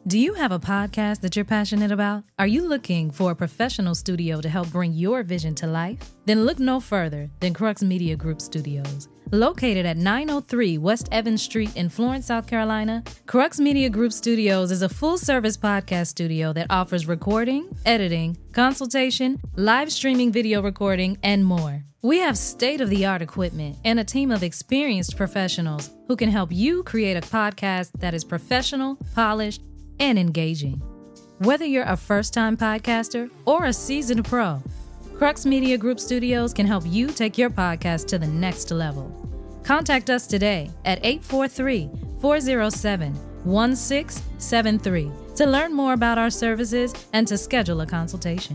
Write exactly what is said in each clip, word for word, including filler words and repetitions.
Do you have a podcast that you're passionate about? Are you looking for a professional studio to help bring your vision to life? Then look no further than Crux Media Group Studios. Located at nine oh three West Evans Street in Florence, South Carolina, Crux Media Group Studios is a full-service podcast studio that offers recording, editing, consultation, live streaming video recording, and more. We have state-of-the-art equipment and a team of experienced professionals who can help you create a podcast that is professional, polished, and engaging. Whether you're a first-time podcaster or a seasoned pro, Crux Media Group Studios can help you take your podcast to the next level. Contact us today at eight four three, four oh seven, one six seven three to learn more about our services and to schedule a consultation.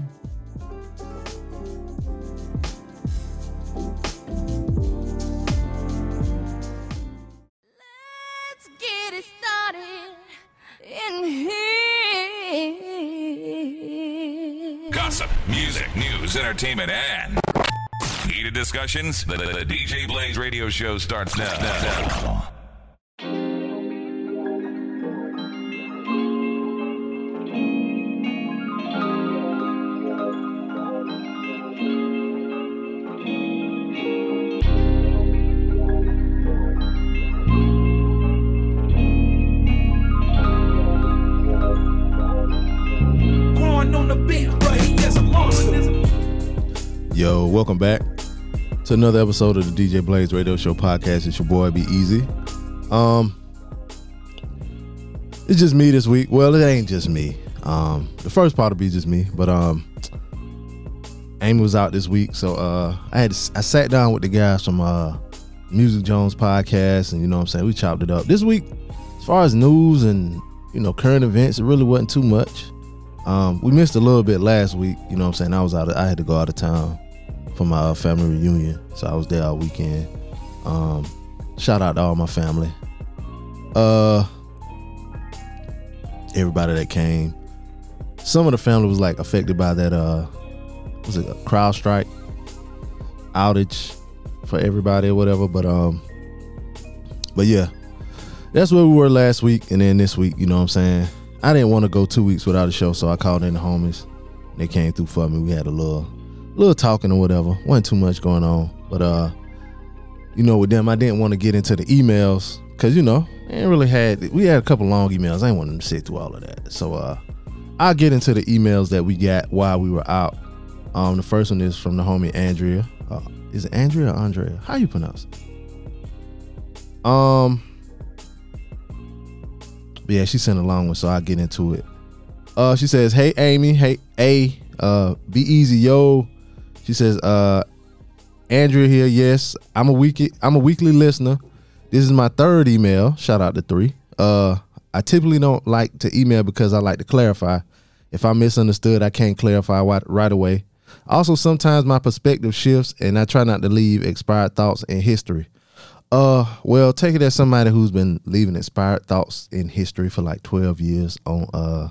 Let's get it started in here. Gossip, music, news, entertainment, and heated discussions. The, the, the D J Blaze radio show starts now. now. Yo, welcome back to another episode of the D J Blaze Radio Show podcast. It's your boy, Be Easy. Um, it's just me this week. Well, it ain't just me. Um, the first part will be just me, but um, Amy was out this week, so uh, I had to, I sat down with the guys from uh, Music Jones podcast, and you know what I'm saying, we chopped it up. This week, as far as news and you know current events, it really wasn't too much. Um, we missed a little bit last week. You know what I'm saying? I was out. Of, I had to go out of town for my family reunion, so I was there all weekend. Um, shout out to all my family. Uh, everybody that came. Some of the family was like affected by that. Uh, was it a crowd strike outage for everybody or whatever? But um, but yeah, that's where we were last week, and then this week, you know what I'm saying? I didn't want to go two weeks without a show, so I called in the homies. They came through for me. We had a little, little talking or whatever. Wasn't too much going on, but uh, you know, with them, I didn't want to get into the emails because you know, I ain't really had. We had a couple long emails. I didn't want them to sit through all of that. So uh, I'll get into the emails that we got while we were out. Um, the first one is from the homie Andrea. Uh, is it Andrea or Andrea? How you pronounce it? Um. Yeah, she sent a long one, so I'll get into it. Uh, she says, "Hey Amy, hey A, uh, be easy, yo." She says, "Uh, Andrea here. Yes, I'm a weekly, I'm a weekly listener. This is my third email. Shout out to three. Uh, I typically don't like to email because I like to clarify. If I misunderstood, I can't clarify right away. Also, sometimes my perspective shifts, and I try not to leave expired thoughts in history." Uh, well, take it as somebody who's been leaving expired thoughts in history for like twelve years on uh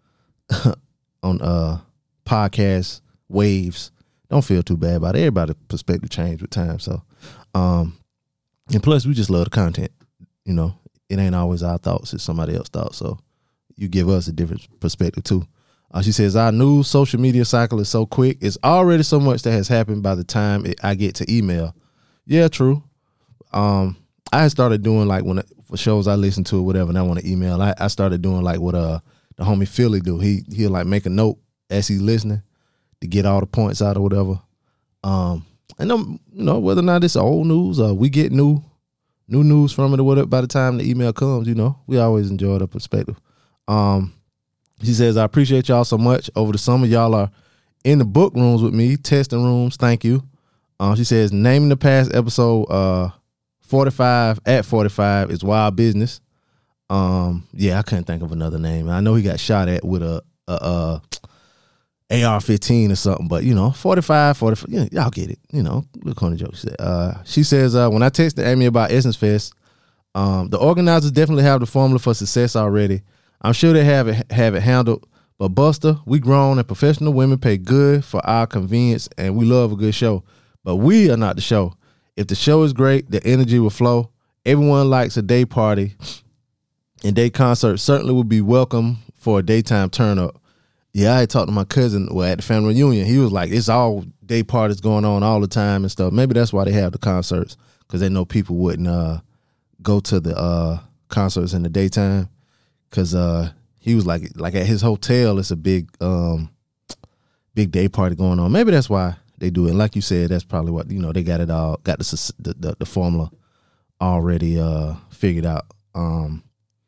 on uh podcast waves. Don't feel too bad about it. Everybody's perspective change with time. So, um, and plus we just love the content. You know, it ain't always our thoughts; it's somebody else's thoughts. So, you give us a different perspective too. Uh, she says our news social media cycle is so quick. It's already so much that has happened by the time it, I get to email. Yeah, true. Um, I had started doing like when for shows I listen to or whatever, and I want to email. I, I started doing like what uh the homie Philly do. He he'll like make a note as he's listening to get all the points out or whatever. Um, and um, you know whether or not it's old news or we get new new news from it or whatever. By the time the email comes, you know we always enjoy the perspective. Um, she says I appreciate y'all so much over the summer. Y'all are in the book rooms with me, testing rooms. Thank you. Um, she says naming the past episode uh. forty-five at forty-five is Wild Business. Um, yeah, I couldn't think of another name. I know he got shot at with a, a, a A R fifteen or something, but you know, forty-five, forty-five, yeah, y'all get it. You know, little corny joke. She, uh, she says, uh, when I texted Amy about Essence Fest, um, the organizers definitely have the formula for success already. I'm sure they have it have it handled. But Buster, we grown and professional women pay good for our convenience, and we love a good show. But we are not the show. If the show is great, the energy will flow. Everyone likes a day party, and day concert certainly will be welcome for a daytime turn up. Yeah, I had talked to my cousin well, at the family reunion. He was like, it's all day parties going on all the time and stuff. Maybe that's why they have the concerts, because they know people wouldn't uh, go to the uh, concerts in the daytime. Because uh, he was like, like at his hotel, it's a big, um, big day party going on. Maybe that's why they do it. And like you said, that's probably what, you know, they got it all, got the the, the, the formula already uh, figured out. Um,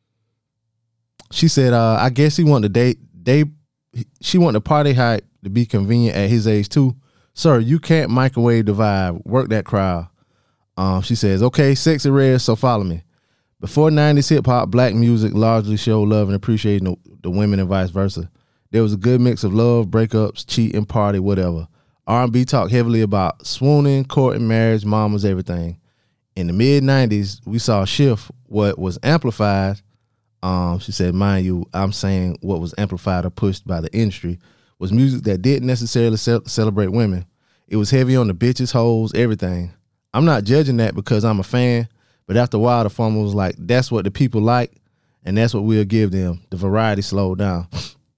she said, uh, I guess he wanted the day, day, she wanted the party hype to be convenient at his age too. Sir, you can't microwave the vibe. Work that crowd. Um, she says, okay, Sexy Red, so follow me. Before nineties hip-hop, black music largely showed love and appreciating the, the women and vice versa. There was a good mix of love, breakups, cheating, party, whatever. R and B talked heavily about swooning, courting, marriage, mamas, everything. In the mid-nineties, we saw a shift. What was amplified, um, she said, mind you, I'm saying what was amplified or pushed by the industry, was music that didn't necessarily ce- celebrate women. It was heavy on the bitches, hoes, everything. I'm not judging that because I'm a fan, but after a while, the formula was like, that's what the people like, and that's what we'll give them. The variety slowed down.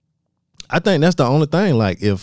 I think that's the only thing. Like, if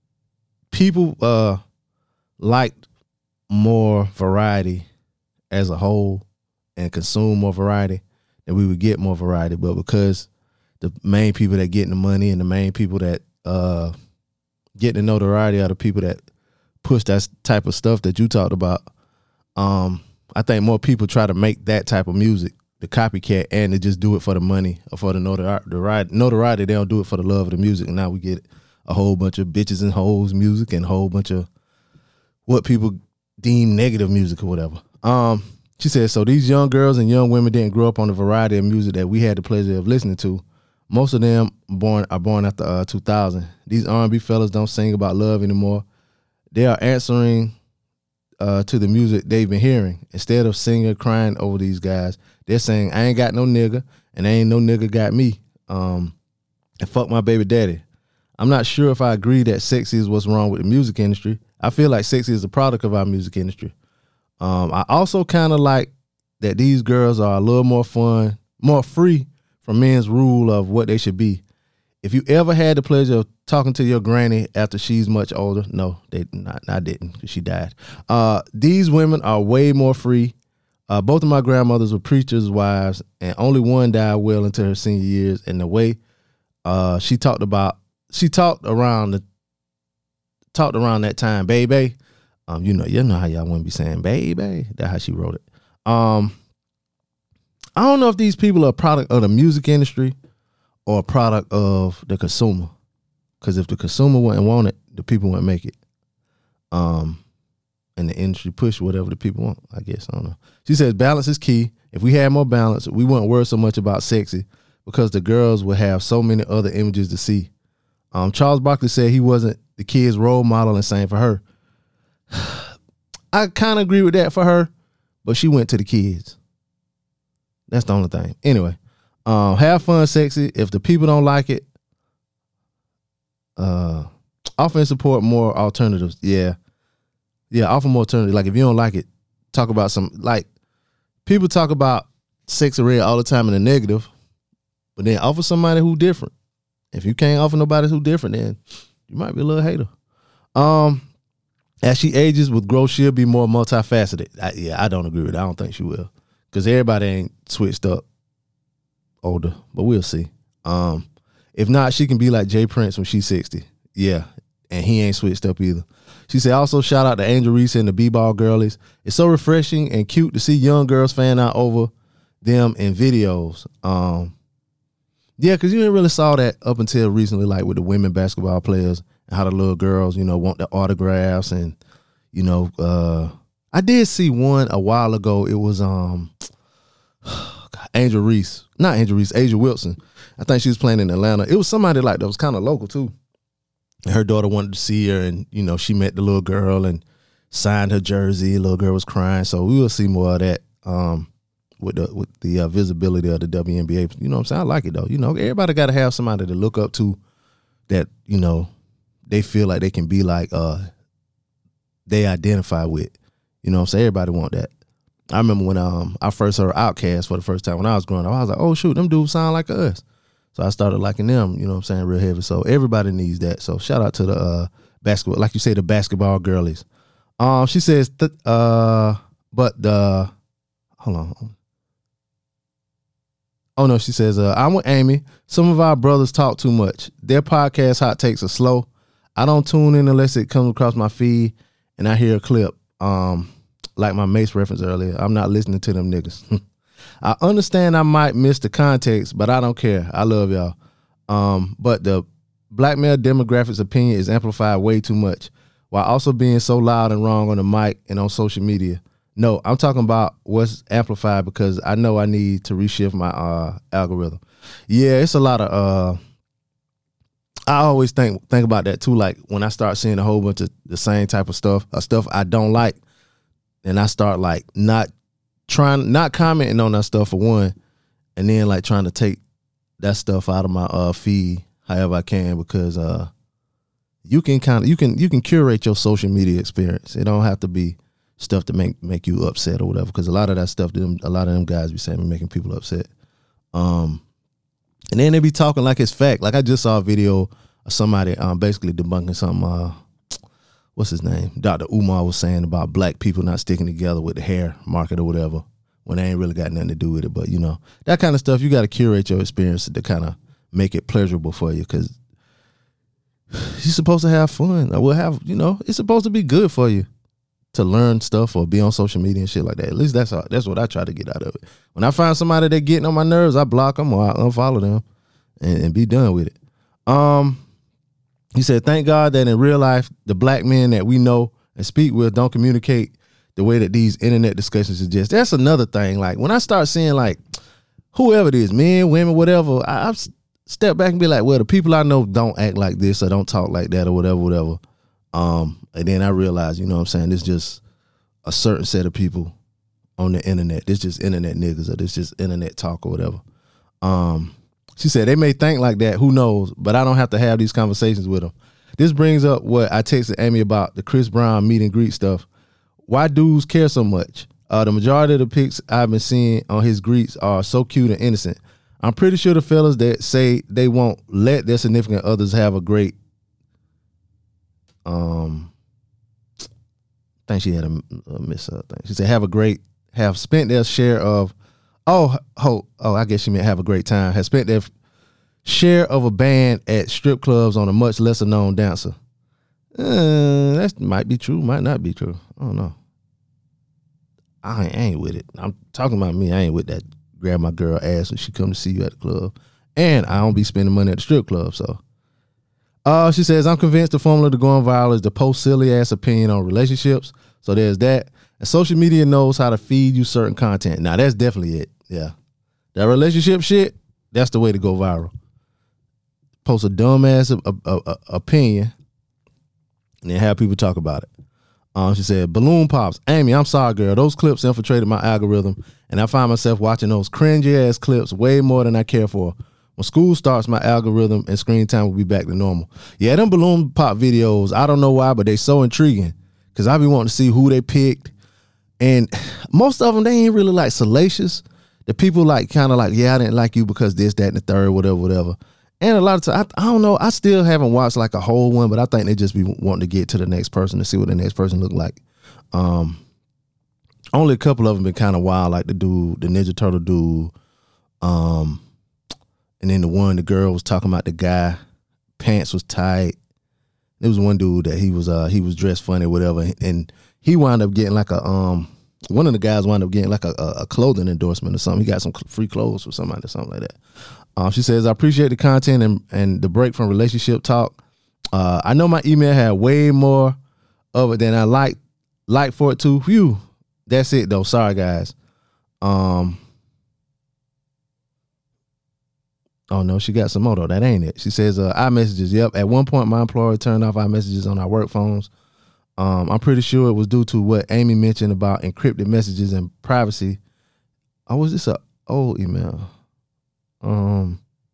people uh, liked more variety as a whole and consume more variety, then we would get more variety. But because the main people that get the money and the main people that uh, get the notoriety are the people that push that type of stuff that you talked about, um, I think more people try to make that type of music, the copycat, and to just do it for the money or for the notoriety. Notoriety, they don't do it for the love of the music. And now we get a whole bunch of bitches and hoes music and a whole bunch of what people deem negative music or whatever. Um, she said, so these young girls and young women didn't grow up on the variety of music that we had the pleasure of listening to. Most of them born are born after uh, two thousand. These R and B fellas don't sing about love anymore. They are answering Uh, to the music they've been hearing. Instead of singing, crying over these guys, they're saying, I ain't got no nigga, and ain't no nigga got me. Um, and fuck my baby daddy. I'm not sure if I agree that sexy is what's wrong with the music industry. I feel like sexy is a product of our music industry. Um, I also kind of like that these girls are a little more fun, more free from men's rule of what they should be. If you ever had the pleasure of talking to your granny after she's much older, no, they not. I didn't, because she died. Uh, these women are way more free. Uh, both of my grandmothers were preachers' wives, and only one died well into her senior years. And the way uh, she talked about, she talked around the, talked around that time, baby. Um, you know, you know how y'all wouldn't be saying baby. That's how she wrote it. Um, I don't know if these people are a product of the music industry or a product of the consumer. Because if the consumer wouldn't want it, the people wouldn't make it. Um, and the industry push whatever the people want, I guess. I don't know. She says balance is key. If we had more balance, we wouldn't worry so much about sexy because the girls would have so many other images to see. Um, Charles Barkley said he wasn't the kid's role model and same for her. I kind of agree with that for her, but she went to the kids. That's the only thing. Anyway. Um, have fun, sexy. If the people don't like it, uh, offer and support more alternatives. Yeah. Yeah, offer more alternatives. Like, if you don't like it, talk about some, like, people talk about Sexy Red all the time in the negative, but then offer somebody who different. If you can't offer nobody who different, then you might be a little hater. Um, as she ages with growth, she'll be more multifaceted. I, yeah, I don't agree with that. I don't think she will. Because everybody ain't switched up older, but we'll see. Um, if not, she can be like Jay Prince when she's sixty. Yeah, and he ain't switched up either. She said, also shout out to Angel Reese and the B-Ball girlies. It's so refreshing and cute to see young girls fan out over them in videos. Um, yeah, because you didn't really saw that up until recently, like with the women basketball players and how the little girls, you know, want the autographs. And, you know, uh, I did see one a while ago. It was um, Angel Reese. Not Angel Reese, Asia Wilson. I think she was playing in Atlanta. It was somebody like that was kind of local too. And her daughter wanted to see her, and, you know, she met the little girl and signed her jersey. The little girl was crying. So we will see more of that um, with the with the uh, visibility of the W N B A. You know what I'm saying? I like it, though. You know, everybody got to have somebody to look up to that, you know, they feel like they can be like, uh, they identify with. You know what I'm saying? Everybody want that. I remember when um I first heard Outkast for the first time when I was growing up. I was like, oh, shoot, them dudes sound like us. So I started liking them, you know what I'm saying, real heavy. So everybody needs that. So shout out to the uh, basketball, like you say, the basketball girlies. Um, she says, th- uh, but the, hold on. Oh no, she says, uh, I'm with Amy. Some of our brothers talk too much. Their podcast hot takes are slow. I don't tune in unless it comes across my feed and I hear a clip. Um, like my Mace reference earlier, I'm not listening to them niggas. I understand I might miss the context, but I don't care. I love y'all. Um, but the black male demographics opinion is amplified way too much while also being so loud and wrong on the mic and on social media. No, I'm talking about what's amplified because I know I need to reshift my uh, algorithm. Yeah, it's a lot of, uh, I always think think about that too. Like when I start seeing a whole bunch of the same type of stuff, uh, stuff I don't like, and I start like not trying, not commenting on that stuff for one, and then like trying to take that stuff out of my uh, feed however I can, because uh, you can kind of you can you can curate your social media experience. It don't have to be stuff to make make you upset or whatever, because a lot of that stuff, them a lot of them guys be saying be making people upset. Um, and then they be talking like it's fact. Like I just saw a video of somebody um basically debunking something. Uh, what's his name? Doctor Umar was saying about black people not sticking together with the hair market or whatever, when they ain't really got nothing to do with it. But you know, that kind of stuff, you got to curate your experience to kind of make it pleasurable for you, because you're supposed to have fun. Or we'll have, you know, it's supposed to be good for you to learn stuff or be on social media and shit like that. At least that's how, that's what I try to get out of it. When I find somebody that getting on my nerves, I block them or I unfollow them and, and be done with it. Um, he said, thank God that in real life, the black men that we know and speak with don't communicate the way that these internet discussions suggest. That's another thing. Like when I start seeing like whoever it is, men, women, whatever, I, I step back and be like, well, the people I know don't act like this or don't talk like that or whatever, whatever. Um, and then I realized, you know what I'm saying, it's just a certain set of people on the internet. This just internet niggas or this just internet talk or whatever. Um, she said they may think like that, who knows, but I don't have to have these conversations with them. This brings up what I texted Amy about the Chris Brown meet and greet stuff. Why dudes care so much? Uh, the majority of the pics I've been seeing on his greets are so cute and innocent. I'm pretty sure the fellas that say they won't let their significant others have a great, um, I think she had a, a miss up thing. She said have a great, have spent their share of, oh, oh, oh, I guess she meant have a great time, have spent their share of a band at strip clubs on a much lesser known dancer. Uh, that might be true, might not be true. I don't know. I ain't, I ain't with it. I'm talking about me. I ain't with that. Grab my girl ass when she come to see you at the club, and I don't be spending money at the strip club. So, uh, she says I'm convinced the formula to going viral is the post silly ass opinion on relationships. So there's that, and social media knows how to feed you certain content. Now that's definitely it. Yeah, that relationship shit. That's the way to go viral. Post a dumb ass a, a, a, opinion, and then have people talk about it. Um, she said, balloon pops. Amy, I'm sorry, girl. Those clips infiltrated my algorithm, and I find myself watching those cringy ass clips way more than I care for. When school starts, my algorithm and screen time will be back to normal. Yeah, them balloon pop videos, I don't know why, but they so intriguing, because I be wanting to see who they picked. And most of them, they ain't really like salacious. The people like kind of like, yeah, I didn't like you because this, that, and the third, whatever, whatever. And a lot of times, I, I don't know, I still haven't watched like a whole one, but I think they just be wanting to get to the next person to see what the next person look like. Um, only a couple of them been kind of wild, like the dude, the Ninja Turtle dude. Um, and then the one, the girl was talking about the guy, pants was tight. There was one dude that he was uh he was dressed funny, whatever, and he wound up getting like a um one of the guys wound up getting like a, a, a clothing endorsement or something. He got some free clothes for somebody or something like that. Um, she says, I appreciate the content and, and the break from relationship talk. Uh, I know my email had way more of it than I like like for it to. Phew. That's it though. Sorry guys. Um. Oh no, she got some more though. That ain't it. She says, uh, iMessages. Yep. At one point, my employer turned off iMessages on our work phones. Um, I'm pretty sure it was due to what Amy mentioned about encrypted messages and privacy. Oh, was this a old email? Um,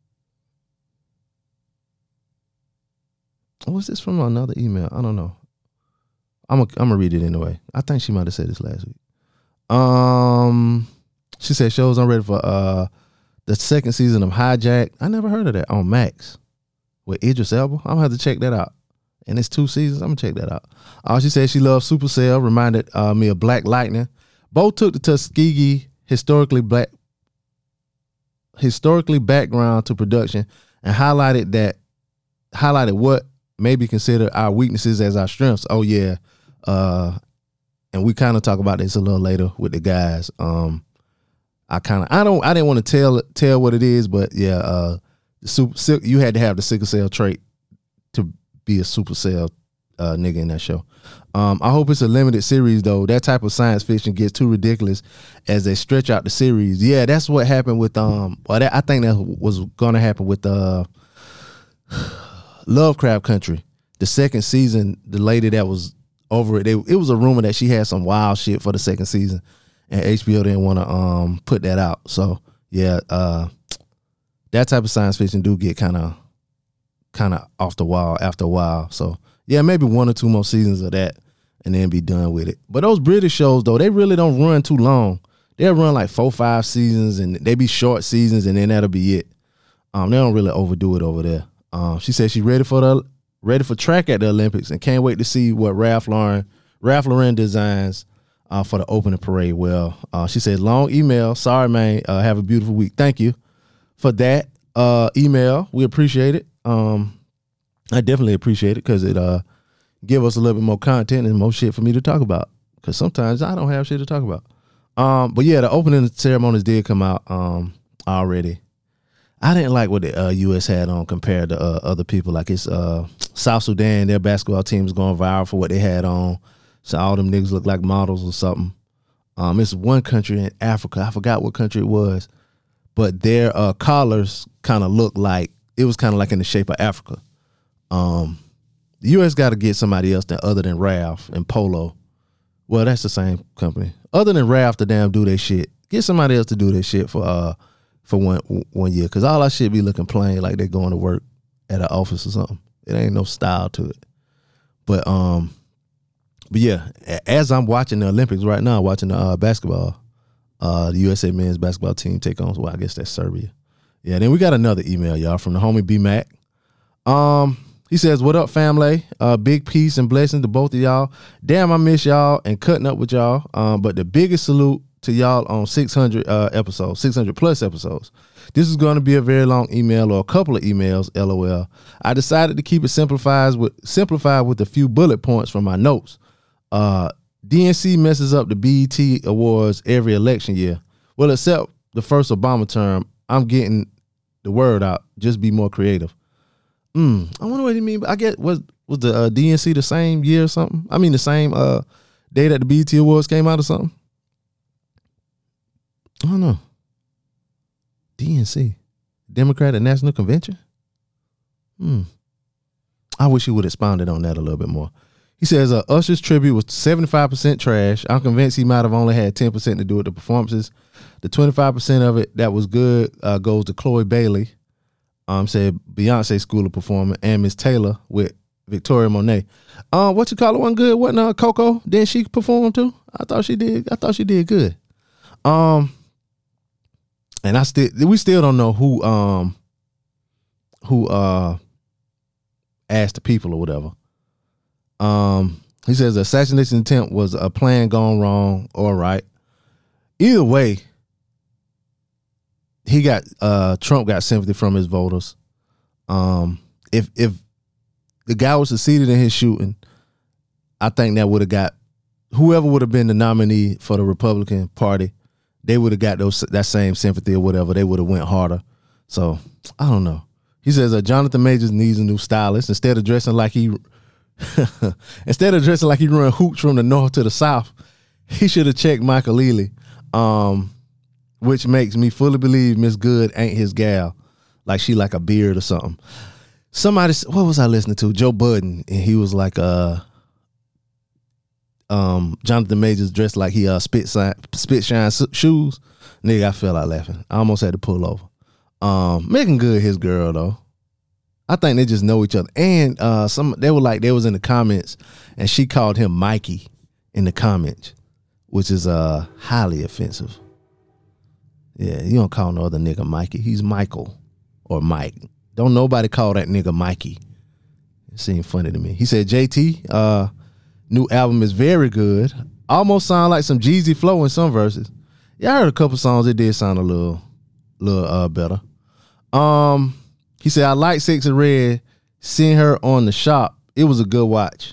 was this from another email? I don't know. I'm a, I'm gonna read it anyway. I think she might have said this last week. Um, she said, "Shows I'm ready for uh the second season of Hijack. I never heard of that on Max with Idris Elba. I'm gonna have to check that out. And it's two seasons. I'm gonna check that out. Uh, she said she loves Supercell. Reminded uh, me of Black Lightning. Both took the Tuskegee historically black historically background to production and highlighted that highlighted what may be considered our weaknesses as our strengths. Oh yeah, uh, and we kind of talk about this a little later with the guys. Um, I kind of I don't I didn't want to tell tell what it is, but yeah, uh, the super you had to have the sickle cell trait to be a supercell uh, nigga in that show. Um, I hope it's a limited series though. That type of science fiction gets too ridiculous as they stretch out the series. Yeah, that's what happened with um. Well, that, I think that was gonna happen with uh, Lovecraft Country. The second season, the lady that was over it, they, it was a rumor that she had some wild shit for the second season, and H B O didn't want to um put that out. So yeah, uh, that type of science fiction do get kind of kind of off the wall after a while. So yeah, maybe one or two more seasons of that, and then be done with it. But those British shows though, they really don't run too long. They'll run like four, five seasons, and they be short seasons, and then that'll be it. Um, they don't really overdo it over there. Um, she said she's ready for the ready for track at the Olympics and can't wait to see what Ralph Lauren Ralph Lauren designs uh, for the opening parade. Well, uh, she said long email. Sorry, man. Uh, have a beautiful week. Thank you for that uh, email. We appreciate it. Um, I definitely appreciate it because it uh give us a little bit more content and more shit for me to talk about. Because sometimes I don't have shit to talk about. Um, but yeah, the opening ceremonies did come out um already. I didn't like what the uh, U S had on compared to uh, other people. Like it's uh, South Sudan, their basketball team is going viral for what they had on. So all them niggas look like models or something. Um, it's one country in Africa. I forgot what country it was. But their uh, collars kind of looked like, it was kind of like in the shape of Africa. Um, the U S got to get somebody else that other than Ralph and Polo. Well, that's the same company. Other than Ralph to damn do their shit. Get somebody else to do their shit for uh for one one year. Because all our shit be looking plain like they're going to work at an office or something. It ain't no style to it. But um, but yeah, as I'm watching the Olympics right now, watching the uh, basketball, uh, the U S A men's basketball team take on, well, I guess that's Serbia. Yeah, then we got another email, y'all, from the homie B Mac. Um, he says, "What up, family? Uh, big peace and blessings to both of y'all. Damn, I miss y'all and cutting up with y'all. Um, but the biggest salute to y'all on six hundred uh, episodes, six hundred plus episodes. This is going to be a very long email or a couple of emails, LOL. I decided to keep it simplified with simplified with a few bullet points from my notes. Uh, D N C messes up the B E T awards every election year. Well, except the first Obama term. I'm getting the word out. Just be more creative. Mm, I wonder what you mean. I guess was was the uh, D N C the same year or something? I mean, the same uh, day that the B E T awards came out or something? I don't know. D N C, Democratic National Convention. Hmm. I wish he would have expounded on that a little bit more. He says uh, Usher's tribute was seventy-five percent trash. I'm convinced he might have only had ten percent to do with the performances. The twenty-five percent of it that was good uh, goes to Chloe Bailey, um, said Beyonce School of Performance, and Miss Taylor with Victoria Monet. Uh, what you call it? Wasn't good? Wasn't uh, Coco? Didn't she perform too? I thought she did. I thought she did good. Um, and I still, we still don't know who, um, who uh, asked the people or whatever. Um, he says the assassination attempt was a plan gone wrong or right. Either way, he got uh, Trump got sympathy from his voters. Um, if if the guy was succeeded in his shooting, I think that would have got whoever would have been the nominee for the Republican Party. They would have got those that same sympathy or whatever. They would have went harder. So I don't know. He says uh, Jonathan Majors needs a new stylist. Instead of dressing like he, instead of dressing like he run hoops from the north to the south, he should have checked Michael Ealy. Um, which makes me fully believe Miss Good ain't his gal, like she like a beard or something. Somebody, what was I listening to? Joe Budden, and he was like, uh, um, Jonathan Majors dressed like he uh spit shine, spit shine shoes. Nigga, I fell out laughing. I almost had to pull over. Um, Megan Good, his girl though. I think they just know each other. And uh, some they were like they was in the comments, and she called him Mikey in the comments, which is uh highly offensive. Yeah, you don't call no other nigga Mikey. He's Michael or Mike. Don't nobody call that nigga Mikey. It seemed funny to me. He said, J T, uh, new album is very good. Almost sound like some Jeezy flow in some verses. Yeah, I heard a couple songs. It did sound a little, little uh, better. Um, he said, I like Sexy Red. Seeing her on the shop, it was a good watch.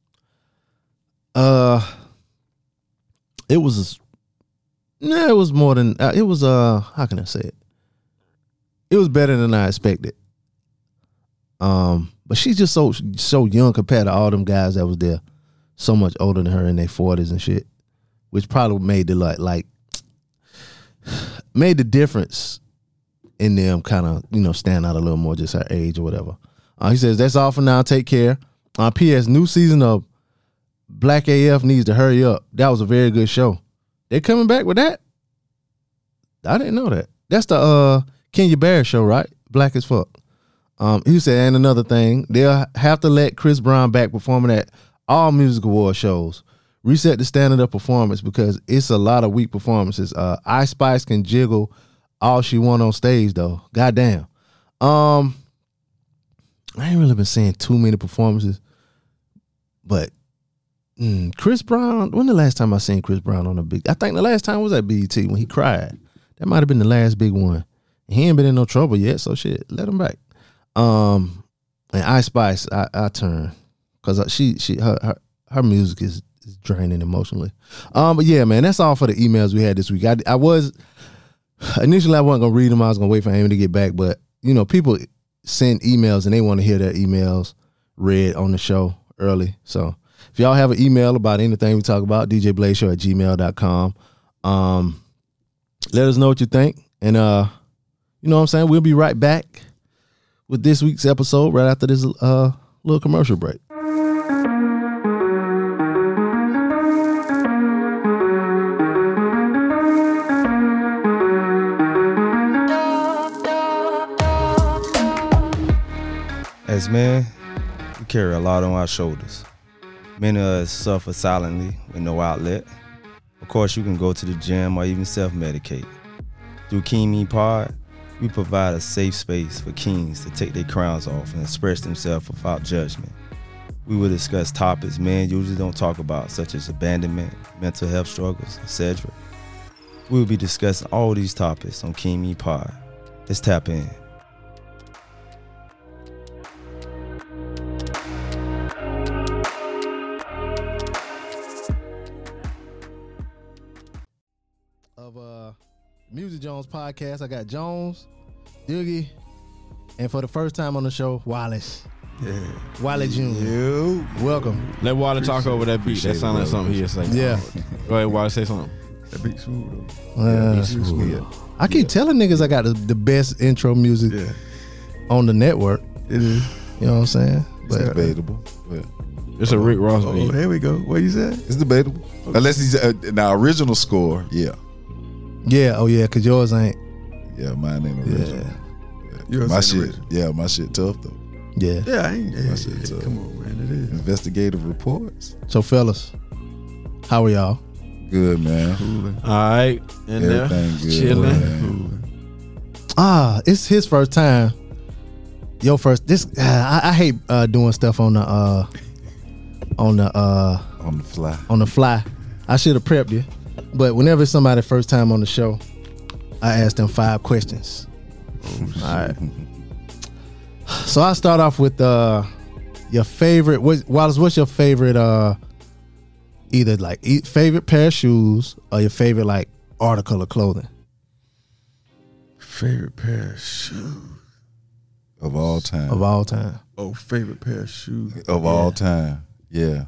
Uh, it was, nah, it was more than, uh, it was, uh, how can I say it? It was better than I expected. Um, but she's just so, so young compared to all them guys that was there. So much older than her in their forties and shit, which probably made the, like, like, made the difference in them kind of, you know, stand out a little more, just her age or whatever. Uh, he says, that's all for now. Take care. Uh, P S. New season of Black A F needs to hurry up. That was a very good show. They coming back with that? I didn't know that. That's the uh, Kenya Barris show, right? Black as fuck. Um, he said, and another thing, they'll have to let Chris Brown back performing at all music award shows. Reset the standard of performance because it's a lot of weak performances. Uh, Ice Spice can jiggle all she want on stage, though. Goddamn. Um, I ain't really been seeing too many performances, but mm, Chris Brown, when the last time I seen Chris Brown on a big, I think the last time was at B E T when he cried. That might have been the last big one. He ain't been in no trouble yet, so shit, let him back. Um, and Ice Spice, I, I turn because she, she, her, her, her music is, is draining emotionally. Um, but yeah, man, that's all for the emails we had this week. I, I was initially I wasn't gonna read them. I was gonna wait for Amy to get back, but you know, people send emails and they want to hear their emails read on the show early. So if y'all have an email about anything we talk about, d j blaze show at gmail dot com. Um, let us know what you think. And uh, you know what I'm saying? We'll be right back with this week's episode right after this uh little commercial break. As men, we carry a lot on our shoulders. Many of us suffer silently with no outlet. Of course, you can go to the gym or even self-medicate. Through King Me Pod, we provide a safe space for kings to take their crowns off and express themselves without judgment. We will discuss topics men usually don't talk about, such as abandonment, mental health struggles, et cetera. We will be discussing all these topics on King Me Pod. Let's tap in. Of uh, Music Jones podcast, I got Jones, Doogie, and for the first time on the show, Wallace. Yeah. Wale Junior You. Welcome. Let Wale talk over that beat. That sounds like something he'll say. Yeah. Go ahead, Wale, say something. That beat smooth though. Uh, beat smooth. Yeah. I keep telling niggas I got the, the best intro music Yeah. on the network. It is. You know what I'm saying? It's But debatable. But It's a Rick Ross Oh, beat. there we go. What you said? it's debatable. Unless he's uh, now original score. Yeah. yeah, oh yeah, cause yours ain't. Yeah, mine ain't original. Yours My ain't shit. original. Yeah, my shit tough though. Yeah. Yeah, I ain't. Yeah, My shit yeah, tough. come on, man. It is. Investigative reports. So fellas, how are y'all? Good, man. Cooling. All right. In there. Everything good. Chilling. man. Cooling. Ah, it's his first time. Your first. This uh, I, I hate uh, doing stuff on the uh, on the uh, On the fly. on the fly. I should have prepped you, but whenever it's somebody's first time on the show, I ask them five questions. All right. So I start off with uh, your favorite. What, Wallace? What's your favorite? Uh, either like e- favorite pair of shoes or your favorite like article of clothing. Favorite pair of shoes. Of all time. Of all time. Oh, favorite pair of shoes. Of all time. Yeah.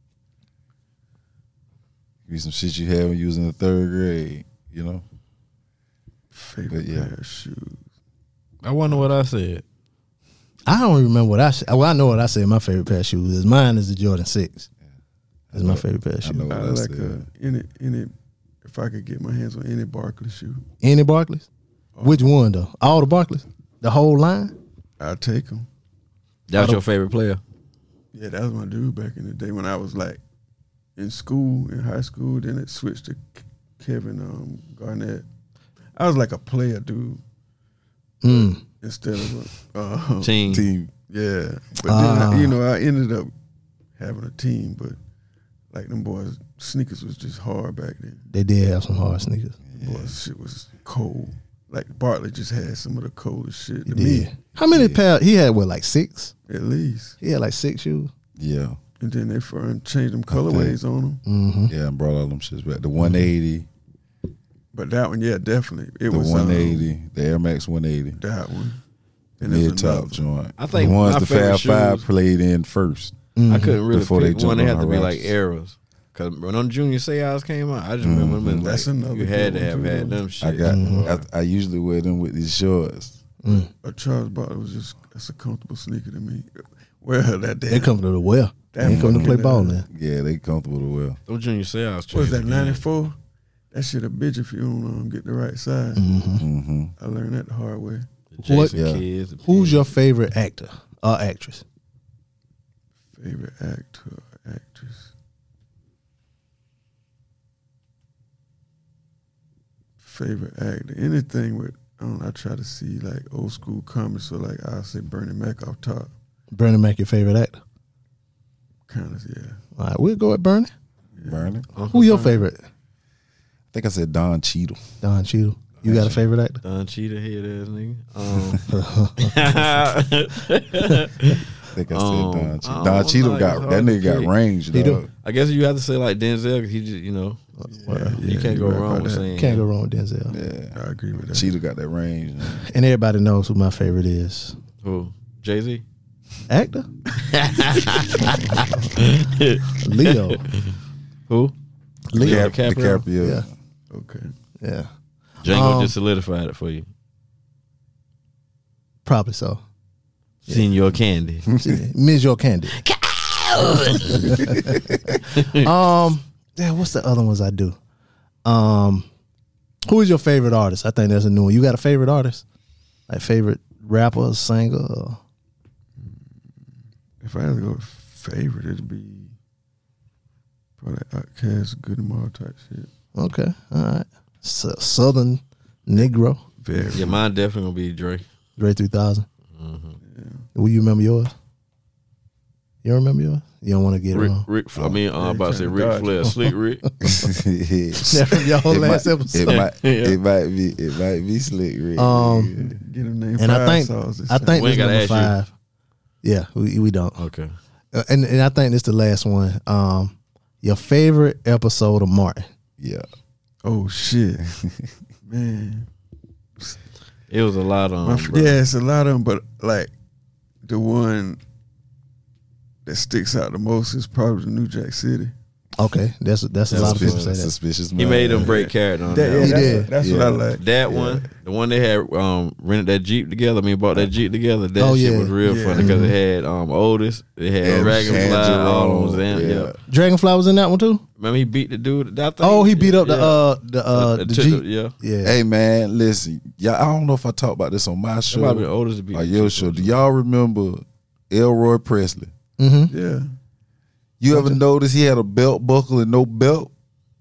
Be some shit you had when you was in the third grade, you know? Favorite But yeah. pair of shoes. I wonder what I said. I don't remember what I said. Well, I know what I said. My favorite pair of shoes is mine is the Jordan six. That's my favorite pair of I shoes. know what I I like said. uh, any any. If I could get my hands on any Barkley shoe, Any Barclays? Oh. Which one though? All the Barclays? The whole line? I'd take them. That was your favorite player. Yeah, that was my dude back in the day when I was like in school, in high school. Then it switched to K- Kevin um, Garnett. I was like a player dude Mm. instead of a uh, Team. Team. Yeah, but Ah. then I, you know I ended up having a team, but like them boys, sneakers was just hard back then. They did have some hard sneakers. Boys, shit was cold. Like Bartlett just had some of the coldest shit He to did. me, How many pair? He had what, like six? at least. He had like six shoes. Yeah. And then they found changed them colorways on them. Mm-hmm. Yeah, and brought all them shits back. The one eighty, But that one, yeah, definitely. It the was one um, eighty, the Air Max one eighty. that one. The And there's mid top another one. joint. I think the ones my the favorite Fab Five shoes- played in first. Mm-hmm. I couldn't really Before they pick one. jumped They on had to the be rocks. like eras. Cause when them Junior Seau's came out, I just remember them. Mhm. That's Like, another you had to good have one, had too. them shit. I got. Mhm. I, I usually wear them with these shorts. Mm. A Charles Bartlett was just that's a comfortable sneaker to me. Well, that day. They comfortable to wear. They That ain't coming to play fucking, ball uh, now. Yeah, they comfortable to wear. Them Junior Seau's. What was that, changed. ninety-four? That shit a bitch if you don't um, get the right size. Mm-hmm. Mm-hmm. I learned that the hard way. The What- Jason Yeah. Kids. the Who's Pins. your favorite actor or actress? Favorite actor or actress? Favorite actor? Anything with, I don't know, I try to see like old school comics, so like I'll say Bernie Mac off top. Bernie Mac, your favorite actor? Kind of, yeah. All right, we'll go with Bernie. Burning. Who your favorite? I think I said Don Cheadle. Don Cheadle. You got a favorite actor? Don Cheetah head ass nigga. Um, I think I said Um, Don I Cheadle. don't Don Cheadle know, got it's that hard to nigga got pick. range. He Dog. do. I guess you have to say like Denzel. 'Cause he just you know Yeah, you yeah, can't go right wrong about with that. saying Can't go wrong with Denzel. Yeah, I agree with that. Cheadle got that range. man. And everybody knows who my favorite is. Who? Jay Z. Actor? Leo. Who? Leo. Cap- DiCaprio? DiCaprio. Yeah. Okay. Yeah. Django Um, just solidified it for you. Probably so. Senior Candy. Miss Your Candy. um, yeah, what's the other ones I do? Um, who is your favorite artist? I think that's a new one. You got a favorite artist? Like favorite rapper, singer? Or? If I had to go with favorite, it'd be probably Outkast, Good and More type shit. Okay, all right. S- Southern Negro, Very. Yeah, mine definitely gonna be Dre. Dre three thousand. Mm-hmm. Will you remember yours? You don't remember yours? You don't want to get it Rick, wrong. Rick, I mean, uh, I'm about to say trying to Rick dodge. Flair, Slick Rick. That from your It last might, episode. It might, Yeah. it might be, it might be Slick Rick. Um, Get him named And I five think songs this I time. think We this ain't gotta number ask five. Yeah, we we don't. Okay. Uh, and and I think this the last one. Um, your favorite episode of Martin? yeah, Oh shit, man. It was a lot on. My f- yeah, it's a lot of them, but like the one that sticks out the most is probably the New Jack City. Okay, that's that's a lot of people say that. Suspicious. He Mind. made them break character on That, that. yeah, one. He that's, did. That's Yeah. what I like. That one, the one they had um, rented that Jeep together. I mean, bought that Jeep together. That Oh, shit yeah. was real Yeah. funny because it had um, Otis, it had And- Dragonfly, and all on Jerome, them. yeah. Yeah. Dragonfly was in that one too. Remember he beat the dude. I think- Oh, he beat up the yeah. uh the uh the took Jeep. yeah. Yeah. Hey man, listen, y'all. I don't know if I talked about this on my It show might be Otis to beat or the your Jeep. show. Do y'all remember Elroy Presley? Mm-hmm. Yeah. You ever notice he had a belt buckle and no belt?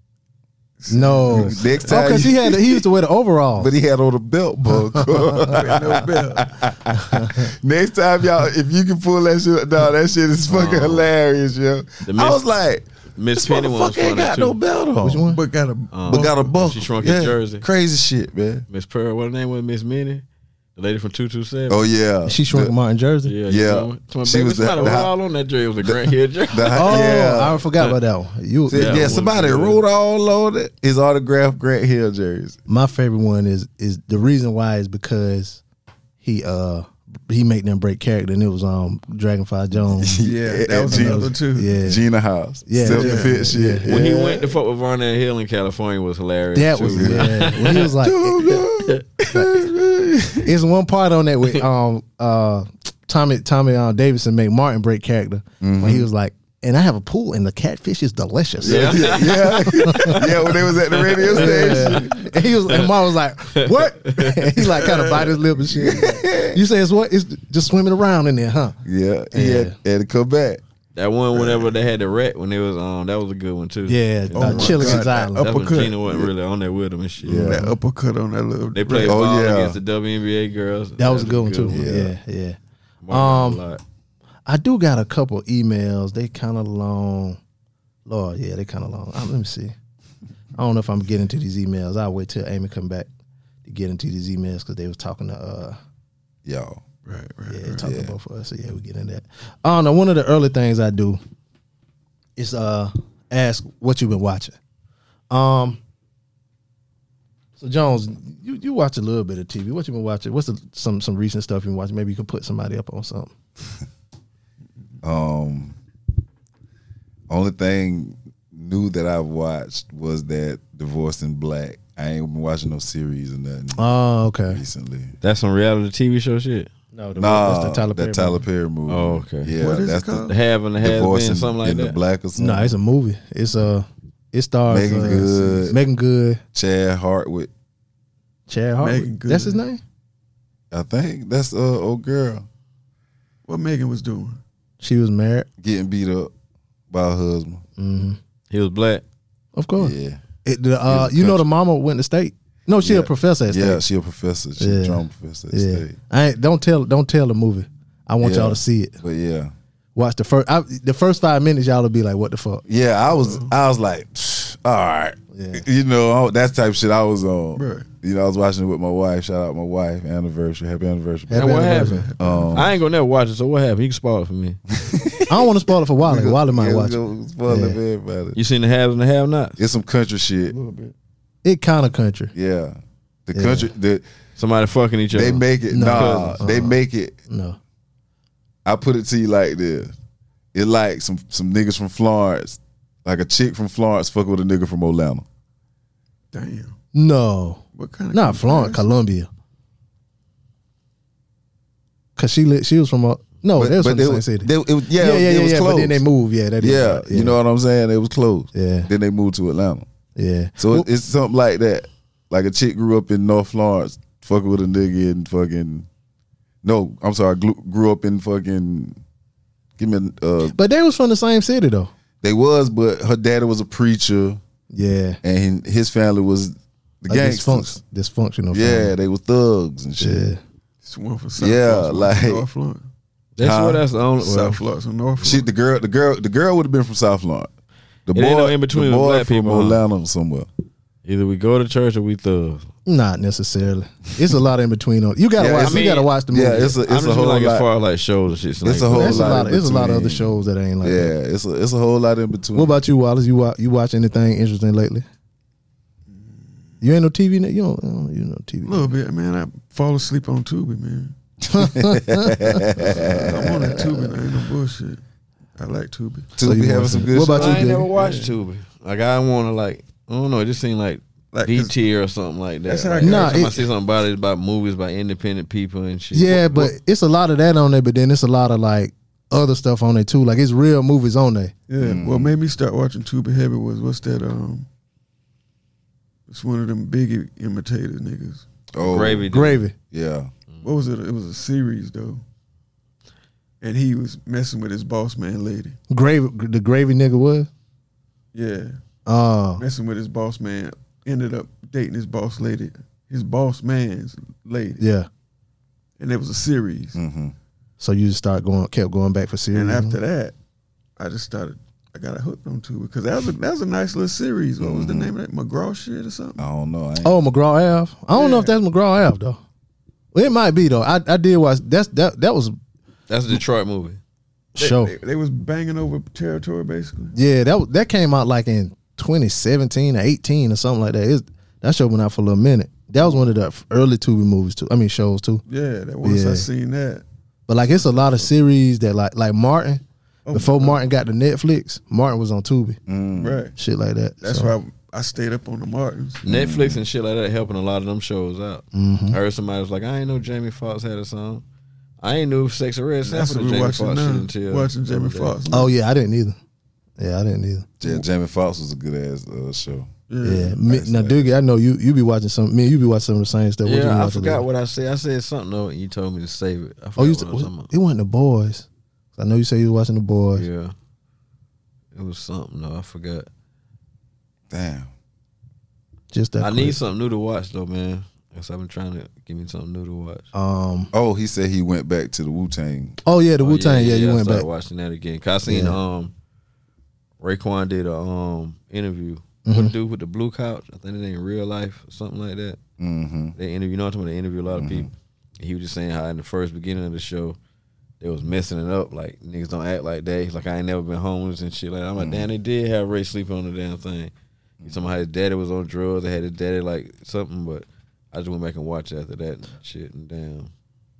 No. Next Oh, time, because he had he used to wear the overall. but he had on a belt buckle. No bell. Next time, y'all, if you can pull that shit, no, that shit is fucking Oh. hilarious, yo. The I Miss- was like, Miss this Penny one was motherfucker ain't funny got too. no belt on. Which one? But got a Um, But got a buckle. She shrunk yeah. his jersey. Crazy shit, man. Miss Pearl, what her name was? Miss Minnie, the lady from two two seven. Oh yeah, She shrunk the, Martin jersey. Yeah, Yeah. You know, She she was was the- the, the- all on that jersey. It was a Grant Hill jersey. the- Oh, yeah. I forgot about that one. You, Yeah, Yeah, somebody yeah. wrote all on it. His autographed Grant Hill jersey. my favorite one is is the reason why is because he uh he made them break character, and it was um Dragonfly Jones. yeah, that was Gina- another too. Yeah, Gina House. Yeah, Self-defense yeah, shit. yeah. When he went to fuck with Varnell Hill in California was hilarious. that too. was yeah. When he was like, it's one part on that with um uh Tommy Tommy uh, Davidson made Martin break character when he was like, and I have a pool and the catfish is delicious. Yeah. yeah, yeah. When they was at the radio station. Yeah. And he was, and Martin was like, "What?" And he like kind of bite his lip and shit. You say it's what? It's just swimming around in there, huh? Yeah, he Yeah. had, had to come back. That one whenever they had the rat when they was on, that was a good one too. Yeah, Oh uh, my Chilligan's God, Island. that That's when uppercut. Gina wasn't really on there with them and shit. Yeah. That uppercut on that little. They played Oh, ball yeah. against the W N B A girls. That was a good one too. one. Yeah, yeah. Mark Um, a lot. I do got a couple emails. They kind of long. Lord, yeah, they kind of long. Uh, let me see. I don't know if I'm getting to these emails. I'll wait till Amy come back to get into these emails because they was talking to uh Y'all. Right, right, yeah right. talking Yeah. about for us. So yeah, we get in that. I don't know. One of the early things I do is uh ask what you've been watching. Um. So Jones, you, you watch a little bit of T V. What you been watching? What's the, some some recent stuff you been watching? Maybe you can put somebody up on something. Um, only thing new that I've watched was that Divorced in Black. I ain't been watching no series or nothing Oh, okay. recently. That's some reality T V show shit. No, the, Nah, that's the Tyler Perry. that Tyler movie. Perry movie. Oh, okay. Yeah, What is it that's called? The have and the the has Divorce been, in, something like in the that. Black or something. No, it's a movie. It's uh it stars Megan uh, Good. Megan Good, Chad Hartwick. Chad Hardwick. Megan Good. That's his name. I think that's uh old girl What Megan was doing? She was married. getting beat up by her husband. Mm-hmm. He was black. Of course. Yeah, It, the, uh, He was a you know the country- mama went to state. No, she a Yeah. professor at state. yeah. She a professor. She Yeah. a drama professor at Yeah. state. I ain't, don't tell don't tell the movie. I want Yeah. y'all to see it. But yeah, Watch the first I, the first five minutes. Y'all will be like, "What the fuck?" yeah. I was I was like, all right. Yeah. You know, I, that type of shit I was on. Right. You know, I was watching it with my wife. Shout out my wife. Anniversary. Happy anniversary. Happy And what anniversary. happened? Um, I ain't gonna never watch it. So what happened? You can spoil it for me. I don't want to spoil it for Wally. Wally might yeah, watch we it. gonna spoil it Yeah. for everybody. You seen the haves and the have-nots? It's some country shit. It kind of country. Yeah. The Yeah. country, the, Somebody fucking each other. they make it. No. Nah, Uh-uh. they make it. No. I put it to you like this. It like some some niggas from Florence, like a chick from Florence fucking with a nigga from Atlanta. Damn. No. What kind of Not Florence, comparison? Columbia. Cause she li- she was from a no, they was from the they same was- city. they- it was- yeah, yeah, yeah, it yeah. was yeah, close. But then they moved. Yeah, that is Yeah, right. you know what I'm saying? It was close. Yeah. Then they moved to Atlanta. Yeah. So Well, it, it's something like that. Like a chick grew up in North Florence, fucking with a nigga and fucking. No, I'm sorry. Grew, grew up in fucking. Give me. A, uh, but they was from the same city though. they was, but her daddy was a preacher, Yeah. and his family was the A gangsters. dysfunct- dysfunctional. Yeah, family. they was thugs and shit. Yeah. It's one for South Yeah, Florence, one for like- North Florence. That's Huh? what. That's the only. Well, South Florence and North She, Florence. the girl, the girl, the girl would have been from South Florence. The It ain't no in between the with boy black from people, huh? Atlanta somewhere. either we go to church or we thugs. Not necessarily. It's a lot in between. On you gotta Yeah, watch. it's- You gotta watch the movie. Yeah, it's a, it's I'm a just whole like lot. as far as like shows and shit. So It's like, a whole There's a lot. lot. in There's a lot of other between. shows that ain't like Yeah, that. it's a it's a whole lot in between. What about you, Wallace? You watch, you watch anything interesting lately? You ain't no T V. net- You don't. You know T V. A little bit, man. I fall asleep on Tubi, man. I'm on that Tubi. There ain't no bullshit. I like Tubi. To So you be having watch some it. good. What about shit. you, I ain't Diggy? never watched Tubi. Like I want to like. I don't know. It just seemed like Like, B 'cause- tier or something like that. That's how I Like, got- Nah, every time I it- see something about it, it's about movies by independent people and shit. Yeah, What- but what- it's a lot of that on there. But then it's a lot of like other stuff on there too. Like it's real movies on there. Yeah, Mm. what made me start watching Tubi heavy was what's that? Um, it's one of them Biggie imitator niggas. Oh, Gravy. dude. Gravy. Yeah. What was it? It was a series though, and he was messing with his boss man lady. Gravy. The gravy nigga was. Yeah, Oh. messing with his boss man. Ended up dating his boss lady, his boss man's lady, Yeah. and it was a series. Mm-hmm. So you just start going, kept going back for series. And after that, I just started. I got hooked on Tubi because that was a, that was a nice little series. What was the name of that? McGraw shit or something? I don't know. I ain't- Oh, McGraw Ave. I don't know if Yeah. that's McGraw Ave though. Well, it might be though. I, I did watch. That's that. That was That's a Detroit movie. They, show. They, they was banging over territory basically. Yeah, that was- that came out like in twenty seventeen or eighteen or something like that. It's, that show went out for a little minute. That was one of the early Tubi movies too. I mean shows too. Yeah, that once Yeah. I seen that. But like it's a lot of series that like like Martin. Oh, Before my God. Martin got to Netflix, Martin was on Tubi. Mm. Right. Shit like that. That's So, why I, I stayed up on the Martins. Netflix and shit like that helping a lot of them shows out. mhm. I heard somebody was like, I ain't know Jamie Foxx had a song. I ain't knew Sex and Red That's sampled what the we Jamie watching Foxx now. shit until Watching the Jamie other day. Foxx. Oh yeah, I didn't either. Yeah, I didn't either. Yeah, Jamie Foxx was a good ass uh, show. Yeah, me, now Doogie, I know you you be watching some. Me, and you be watching some of the same stuff. What you be Yeah, I watching forgot lately? what I said. I said something though, and you told me to save it. I forgot Oh, you what said, I was talking about. it wasn't the boys. I know you say you was watching the boys. Yeah, It was something though. I forgot. Damn. Just that. I quick. need something new to watch though, man. Cause I've been trying to give me something new to watch. Um. Oh, he said he went back to the Wu-Tang. Oh yeah, the Oh, Wu Tang. Yeah, you I went started back. watching that again. Cause I seen Yeah. um, Raekwon did a um interview. Mhm. What the dude with the blue couch? I think it ain't Real Life or something like that. Mm-hmm. They interview. You know what I'm talking about? They interview a lot of people. And he was just saying how in the first beginning of the show, they was messing it up. Like niggas don't act like they. Like I ain't never been homeless and shit like that. I'm like, damn, they did have Ray sleeping on the damn thing. He's talking about how his daddy was on drugs. They had his daddy like something, but I just went back and watched after that and shit. And damn,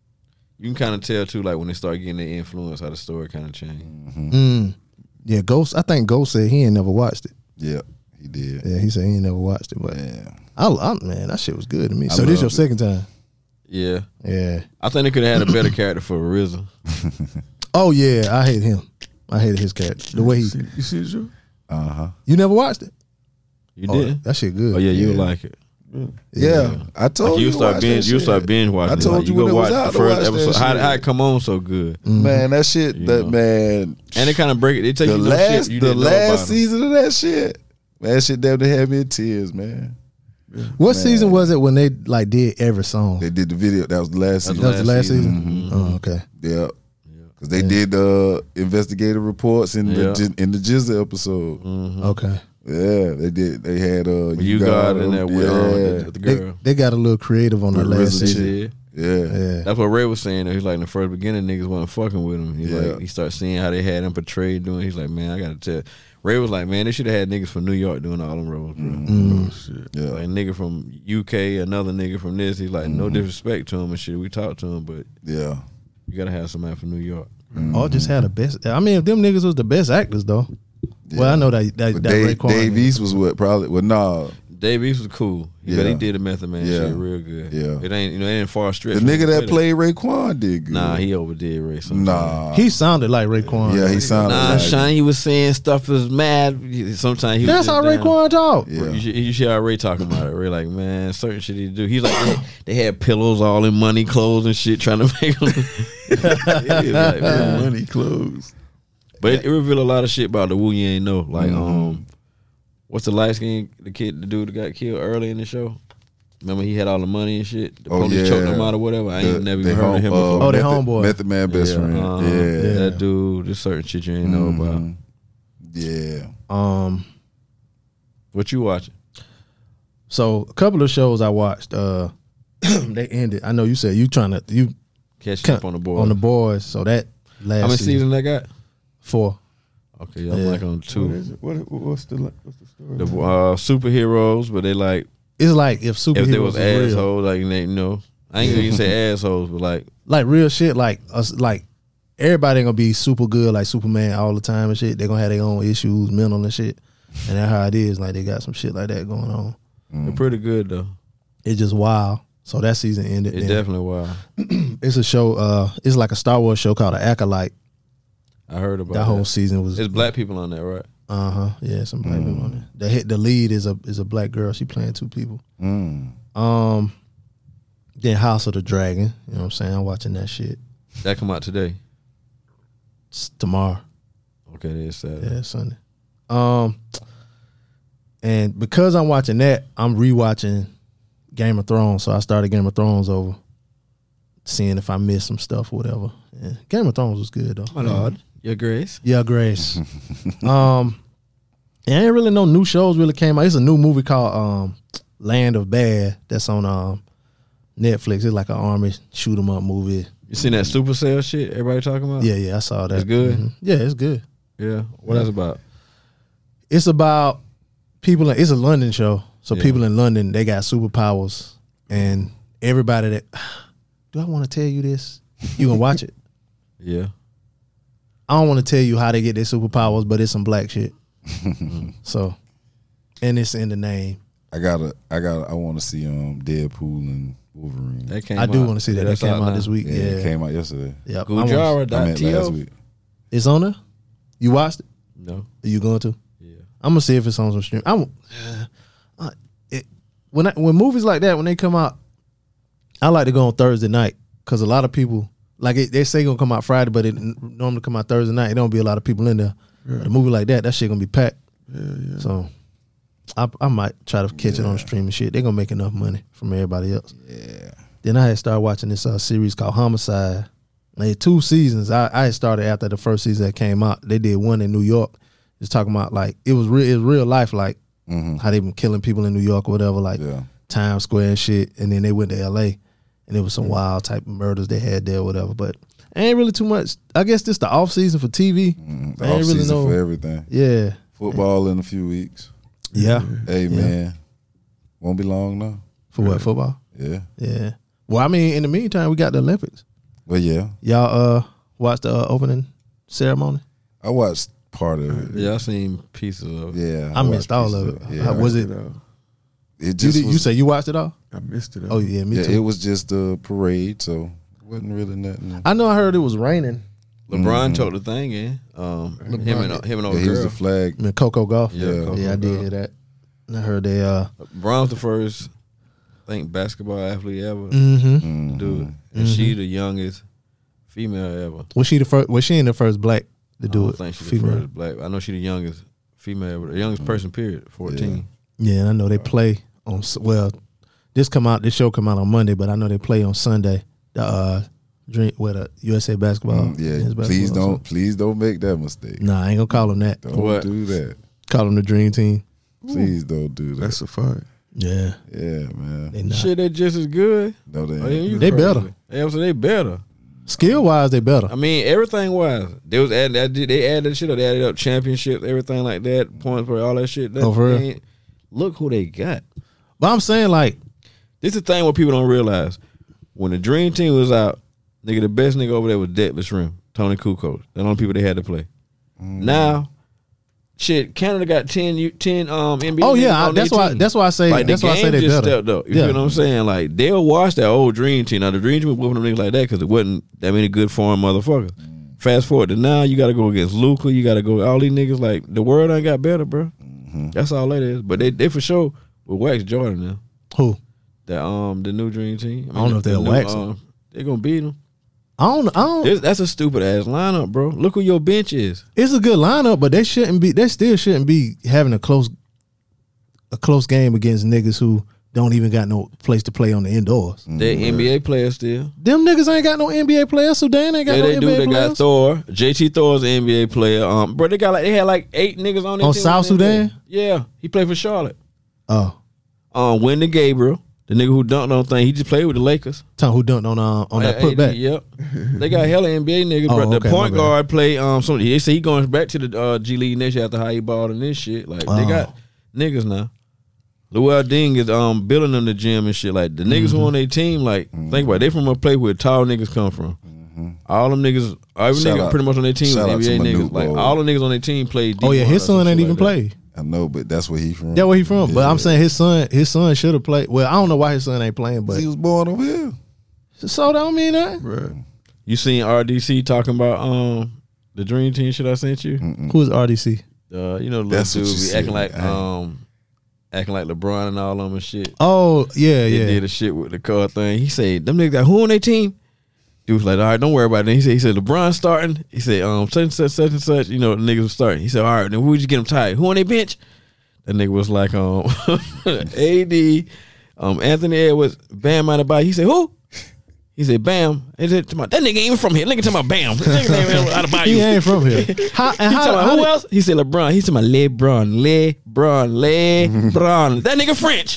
you can kind of tell too, like when they start getting their influence, how the story kind of changed. Mm. Yeah, Ghost. I think Ghost said he ain't never watched it. Yeah, he did. Yeah, he said he ain't never watched it. But Yeah. I, I man, that shit was good to me. I So this your loved it. second time? Yeah, Yeah. I think they could have had a better character for R Z A. Oh yeah, I hate him. I hated his character. The way he. You see, you see the show? Uh huh. You never watched it? You Oh, did? that shit good. Oh yeah, you would Yeah. like it. Yeah. I told Like you. you to start watch binge, that you shit. start binge watching. I it. told Like, you go when it was watch out the to first watch that episode. How, shit. how it come on so good? Man, that shit, You that know. man. And they kind of break it. They take The you little last, shit you the didn't know about last 'em. season of that shit, man, that shit damn near had me in tears, man. What Man. season was it when they like did every song? They did the video. That was the last That's season. That was the last season. season. Oh, okay. Yeah. Because they did uh, investigative reports in Yeah. the Ji- in the Jizza episode. Mhm. Okay. Yeah, they did. They had uh, You got in there with um, yeah. the, the They, girl. they got a little creative on the With last R Z A They season. did. yeah, Yeah. That's what Ray was saying. He's like in the first beginning, niggas wasn't fucking with him. He's Yeah. like, he started seeing how they had him portrayed doing. He's like, man, I gotta tell. Ray was like, man, they should have had niggas from New York doing all them roles, bro. Mm. Oh, shit. yeah. Like nigga from U K, another nigga from this. He's like, no disrespect to him and shit. We talked to him, but yeah. you gotta have somebody from New York. All just had the best. I mean, if them niggas was the best actors though. Well, I know that that, But that Dave, Raekwon- Dave East was what probably. Well, nah, Dave East was cool. He, Yeah. But he did the Method Man Yeah. shit real good. Yeah. It ain't, you know, it ain't far stretch. the from nigga that credit. played Raekwon did good. Nah, he overdid Ray. sometimes. Nah, He sounded like Raekwon. yeah, he sounded Nah, like. Shine, he was saying stuff was mad. Sometimes he was That's just how down. Raekwon talk. Yeah. You should, you should hear Ray talking about it. Ray like, man, certain shit he do. He's like, they, they had pillows all in money, clothes and shit, trying to make them. He's like, man. Money clothes. But it, it revealed a lot of shit about the Wu you ain't know. Like, um, what's the light skin, the kid, the dude that got killed early in the show? Remember he had all the money and shit. The Oh, police yeah. choked him out or whatever. I ain't The- never they even heard home- of him uh, before. Oh, they Method- homeboy. Method Man best friend. uh-huh. Yeah, That dude, there's certain shit you ain't know about. Mhm. Yeah. Um. What you watching? So a couple of shows I watched. Uh, they ended. I know you said you trying to you Catch Ca- up on the board. on the boys. So that last How many season, seasons they got? four. Okay, I'm Yeah. like on What two. is it? What, what's the what's the story? The uh, superheroes, but they like It's like if superheroes if they was was real, assholes, like they, you know, I ain't gonna even say assholes, but like like real shit. Like us, like everybody ain't gonna be super good like Superman all the time and shit. They gonna have their own issues, mental and shit. And that's how it is. Like they got some shit like that going on. they're pretty good though. It's just wild. So that season ended. It's then. definitely wild. It's a show. Uh, it's like a Star Wars show called The Acolyte. I heard about That that. whole season was. There's black people on there, right? Uh huh. Yeah, some black people on it. The hit, the lead is a is a black girl. She playing two people. Mm. Um. Then House of the Dragon. You know what I'm saying? I'm watching that shit. That come out today. It's tomorrow. Okay, it's Saturday. Yeah, Sunday. Um. And because I'm watching that, I'm rewatching Game of Thrones. So I started Game of Thrones over, seeing if I missed some stuff or whatever. Yeah. Game of Thrones was good though. My lord, your grace. Yeah, Grace. um, and ain't really no new shows really came out. It's a new movie called um, Land of Bad that's on um, Netflix. It's like an army shoot 'em up movie. You seen that Supercell shit? Everybody talking about? Yeah, yeah, I saw that. It's good? Mhm. Yeah, it's good. Yeah. What that's about? It's about people. In, it's a London show, so Yeah. people in London they got superpowers, and everybody that. Do I want to tell you this? You gonna watch it? Yeah. I don't want to tell you how they get their superpowers, but it's some black shit. So, and it's in the name. I gotta, I gotta, I want to see um Deadpool and Wolverine. That came I do out. want to see that. Yeah, that that's came out now. this week. yeah, Yeah, it came out yesterday. Yep. I wanna- Gujara I meant dot last T O. week. It's on there. You watched it? No. Are you going to? Yeah. I'm gonna see if it's on some stream. I'm uh, it, when I, when movies like that when they come out, I like to go on Thursday night because a lot of people like it, they say gonna come out Friday, but it n- normally come out Thursday night. It don't be a lot of people in there, But a movie like that, that shit gonna be packed. Yeah, yeah. So I I might try to catch it on the streaming shit. They gonna make enough money from everybody else. Yeah. Then I had started watching this uh, series called Homicide. They had two seasons. I, I had started after the first season that came out. They did one in New York. Just talking about like it was real, it was real life, like Mm-hmm. how they been killing people in New York or whatever, like Yeah. Times Square and shit. And then they went to L A and there was some wild type of murders they had there or whatever. But ain't really too much. I guess this the off season for T V. Mm-hmm. The I ain't off really season know. for everything. Yeah, Football in a few weeks. yeah. Hey Yeah. man, won't be long now. For what, football? Yeah. Yeah. Well, I mean, in the meantime, we got the Olympics. Well, yeah. Y'all uh watched the uh, opening ceremony? I watched part of it. Yeah, I seen pieces of it. Yeah. I missed watched all pieces of it. Yeah. How was it? Uh, It You, just did, was, you say you watched it all? I missed it. Oh yeah, me yeah, too. it was just a parade, so it wasn't really nothing. I know I heard it was raining. LeBron Mhm. took the thing in. Um, him and him and Yeah, old he was girl. the flag. I mean, Coco Golf. Yeah, Yeah. Coco yeah, I did Gauff. hear that. And I heard they uh LeBron's the first, I think, basketball athlete ever mm-hmm. Mhm. to do it, and she the youngest female ever. Was she the first was she in the first black to I do don't it? think she's Female. the first black. I know she the youngest female, ever, the youngest person. Period. Fourteen. Yeah, and I know they play on s- well, this come out this show come out on Monday, but I know they play on Sunday. The uh drink with a U S A basketball. Mm, yeah, men's please basketball, don't, please don't make that mistake. so- Nah, I ain't gonna call them that. Don't What? do that. Call them the Dream Team. Please don't do that. That's a fact. Yeah, yeah, man. they not. Shit, they just as good. No, they Oh, yeah, you ain't. They crazy. better. Yeah, so they better. Skill wise, they better. I mean, everything wise. They was adding that. They added that shit up. They added up championships, everything like that, points for all that shit. That Oh, for real? ain't- Look who they got. But I'm saying like This is the thing what people don't realize. When the Dream Team was out, nigga, the best nigga over there was Detlef Rim, Tony Kukoc. The only people they had to play. Mm. Now, shit, Canada got ten, u- ten um, N B A. oh yeah, niggas I, on that's their why team. that's why I say Like, the that's why I say game they just better. stepped up. You Yeah. feel what I'm saying? Like, they'll watch that old Dream Team. Now, the Dream Team was whooping them niggas like that because it wasn't that many good foreign motherfuckers. Fast forward to now, you got to go against Luka. You got to go all these niggas. Like, the world ain't got better, bro. That's all that is. But they, they for sure will wax Jordan now. Who? That um the new Dream Team. I don't know if the they'll new, wax 'em. um, They're gonna beat them. I don't I don't This, that's a stupid ass lineup, bro. Look who your bench is. it's a good lineup, but they shouldn't be they still shouldn't be having a close a close game against niggas who don't even got no place to play on the indoors. They N B A players still. Them niggas ain't got no N B A players. Sudan ain't got Yeah, no they N do. B A They players. got Thor. J T Thor's an N B A player. Um, bro, they got like they had like eight niggas on their On team South in the N B A. Sudan? Yeah, he played for Charlotte. Oh, Um, Wendy Gabriel, the nigga who dunked on thing, he just played with the Lakers. Tom who dunked on uh, on that Uh, putback. Yep. They got hella N B A niggas, Oh, bro. The okay, point my bad. guard play um some they say he going back to the uh, G League next year after how he balled and this shit. Like they Oh. got niggas now. Luol Deng is um building them the gym and shit. Like the niggas Mm-hmm. who on their team, like think about it, they from a place where tall niggas come from. All them niggas, every Shout nigga out- pretty much on their team was shout N out B A to niggas. Manute Like Bol. all the niggas on their team played. Oh yeah, D one his or son some ain't shit even like that. play. I know, but that's where he from. That where he from. But Yeah. I'm saying his son his son should have played. Well, I don't know why his son ain't playing, but he was born over here. so that don't mean that. Right. You seen R D C talking about um the Dream Team shit I sent you? Who's R D C? Uh, you know, the little That's what dude you be said, acting like man. um, acting like LeBron and all them and shit. Oh yeah, He yeah. did a shit with the car thing. He said, "Them niggas got who on their team?" Dude was like, "All right, don't worry about it." He said, "He said LeBron starting." He said, "Um, such and such, such and such." You know, the niggas was starting. He said, "All right, then who would you get them tied? Who on their bench?" That nigga was like, "Um, A D, um, Anthony Edwards, Bam Adebayo." He said, "Who?" He said, "Bam." He said, "That nigga ain't even from here." Nigga talking about Bam. That nigga ain't even out of Bayou. He ain't from here. How, and He how, talking about how who did- else? He said LeBron. He talking about LeBron, LeBron, LeBron. That nigga French.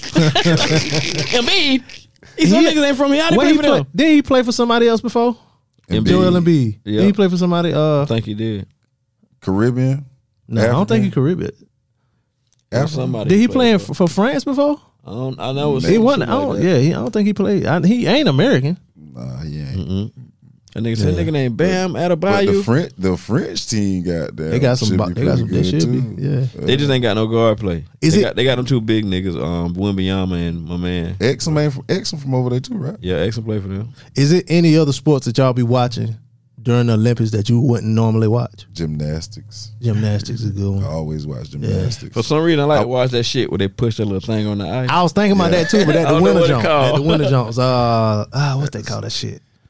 Embiid. He said He- niggas ain't from here. How they Where play he for play, them? did he play for somebody else before? Embiid. Joel Embiid. Yeah. Did he play for somebody? Uh, I think he did. Caribbean. no, I don't think he African? Caribbean. African? Somebody Did he played play in, for. for France before? I don't. I know. It was He some wasn't. shit I don't, like that. yeah, he, I don't think he played. I, he ain't American. Nah, he ain't. Mm-mm. That nigga said Yeah. nigga named Bam But the Adebayo. French, the French team got that. They got some. Should bo- be They got some. They pretty should good, be. too. Yeah. They just ain't got no guard play. Is they it- got they got them two big niggas, um, Wembanyama and my man. Exum ain't from Exum from over there too, right? Yeah, Exum play for them. Is it any other sports that y'all be watching during the Olympics that you wouldn't normally watch? Gymnastics. Gymnastics is a good I one. always watch gymnastics. For some reason, I like to watch that shit where they push that little thing on the ice. I was thinking about Yeah. that too, but I at the don't know winter what it jump, called. at the winter jumps, uh, ah, what's they call that shit?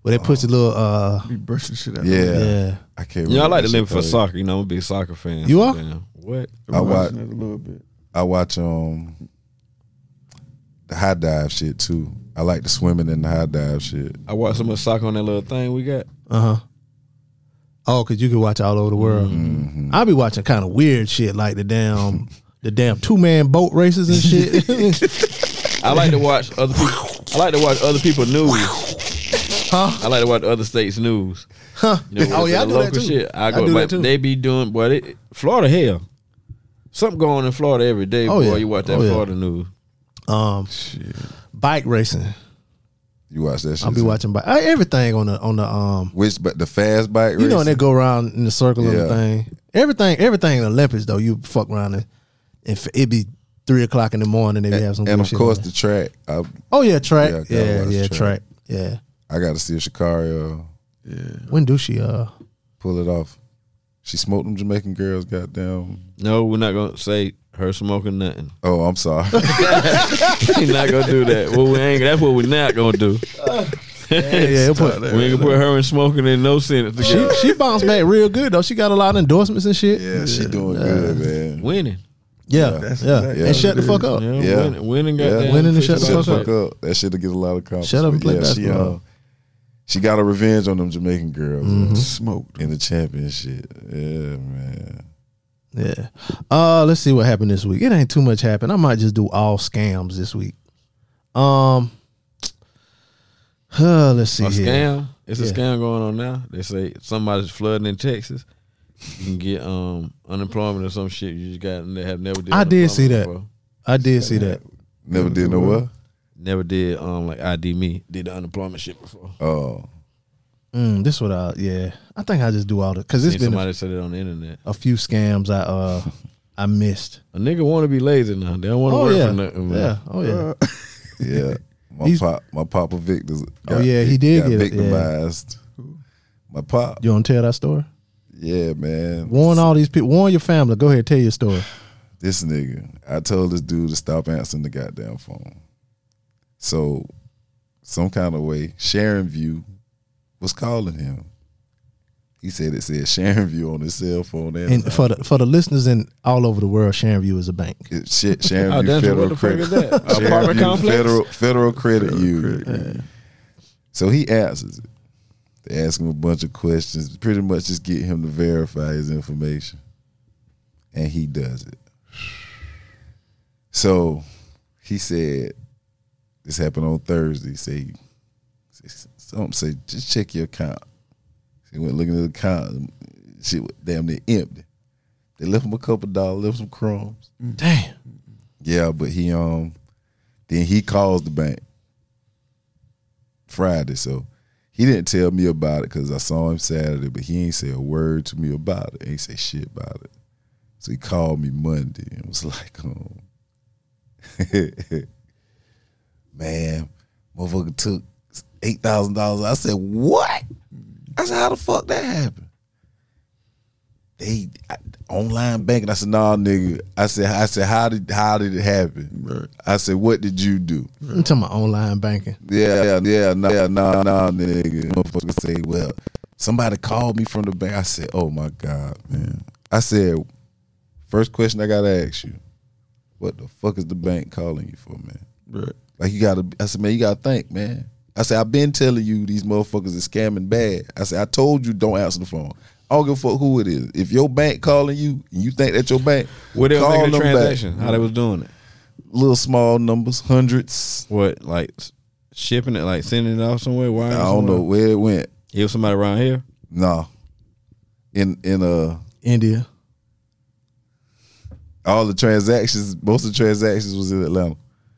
Where they push the little uh Be brushing shit out. Yeah. yeah. I can't. Yeah, I remember like to that live shit for called. soccer. You know, I'm a big soccer fan. You so are? damn. What? I watch. it a little bit. I watch um the high dive shit too. I like the swimming and the high dive shit. I watch so much soccer on that little thing we got. Uh-huh. Oh, cause you can watch all over the world. Mm-hmm. I'll be watching kind of weird shit like the damn the damn two man boat races and shit. I like to watch other people. I like to watch other people's news. Huh? I like to watch other states' news. Huh? You know, Oh yeah, I the do that local too. shit. I I go do like that too. they be doing, but it, Florida hell, something going on in Florida every day. Oh, boy, yeah. you watch that Oh, yeah. Florida news. Um, bike racing. You watch that shit? I'll be too? watching bike. I, everything on the on the um. Which, but the fast bike race. You know, when they go around in the circle of Yeah. the thing. Everything, everything in the Olympics though, you fuck around and, and f- it be three o'clock in the morning. They be and, have some and of bullshit course on the track. I, there. Oh yeah, track. Yeah, I gotta Yeah, watch yeah, track. track. Yeah. I got to see if Shakari uh, Yeah. When do she uh? pull it off. She smoked them Jamaican girls. Goddamn. No, we're not gonna say her smoking nothing. Oh, I'm sorry. We're not gonna do that. Well, we ain't. That's what we're not gonna do. Yeah, yeah. it put- We ain't gonna put her and smoking in no sentence she together. she bounced back real good though. She got a lot of endorsements and shit. yeah, she doing good, man. Winning. Yeah, That's yeah. exactly And what shut the it fuck is. up. Yeah, Yeah. winning, winning, Yeah. goddamn. Winning and shut the Shut the fuck fuck up. That shit'll get a lot of compliments. Shut up and play yeah, she, basketball. uh, she got a revenge on them Jamaican girls Mm-hmm. uh, Smoked. in the championship. Yeah, man. Yeah. Uh, let's see what happened this week. It ain't too much happened. I might just do all scams this week. Um. Uh, let's see A here. scam. It's a Yeah. scam going on now. They say somebody's flooding in Texas. You can get um unemployment or some shit. You just got they have never did. I did see that. unemployment I did see that. Never did no what? before. Never did um like I D me. Did the unemployment shit before. Oh, Mm, this what I yeah. I think I just do all the because it's Seen been somebody a, said it on the internet. a few scams I uh I missed. A nigga want to be lazy now. They don't want to Oh work yeah, for nothing. Man. yeah. Oh yeah. yeah. My He's- pop, my papa Victor. Oh, yeah, he did got get it, yeah. victimized. My pop. You want to tell that story? Yeah, man. Warn all these people. Warn your family. Go ahead, tell your story. This nigga, I told this dude to stop answering the goddamn phone. So, some kind of way, Sharon View was calling him. He said it said Sharon View on his cell phone. And for the for the listeners in all over the world, Sharon View is a bank. It, shit, Sharon Oh, View damn, Federal what the fuck Credit. is that? Sharon Apartment View complex? Federal, Federal Credit Union. So he answers it. They ask him a bunch of questions, pretty much just get him to verify his information. And he does it. So he said, this happened on Thursday. He said, something say, just check your account. He went looking at the account. Shit was damn near empty. They left him a couple dollars, left some crumbs. Damn. Yeah, but he um then he calls the bank Friday, so he didn't tell me about it because I saw him Saturday, but he ain't say a word to me about it. He ain't say shit about it. So he called me Monday and was like, um, man, motherfucker took eight thousand dollars. I said, what? I said, how the fuck that happened? They I, online banking. I said, nah, nigga. I said, I said, how did how did it happen? Right. I said, what did you do? I'm talking about online banking. Yeah, yeah, yeah, nah, yeah, nah, nah, nigga. Motherfucker say, well, somebody called me from the bank. I said, oh my God, man. I said, first question I gotta ask you, what the fuck is the bank calling you for, man? Right. Like you gotta, I said, man, you gotta think, man. I said, I've been telling you these motherfuckers is scamming bad. I said, I told you don't answer the phone. I don't give a fuck who it is. If your bank calling you and you think that's your bank, Where they were call making a them transaction? back. How they was doing it? Little small numbers, hundreds. What, like s- shipping it, like sending it off somewhere? Why? I don't know where it went. It was somebody around here. Nah. In in uh India. all the transactions, most of the transactions was in Atlanta.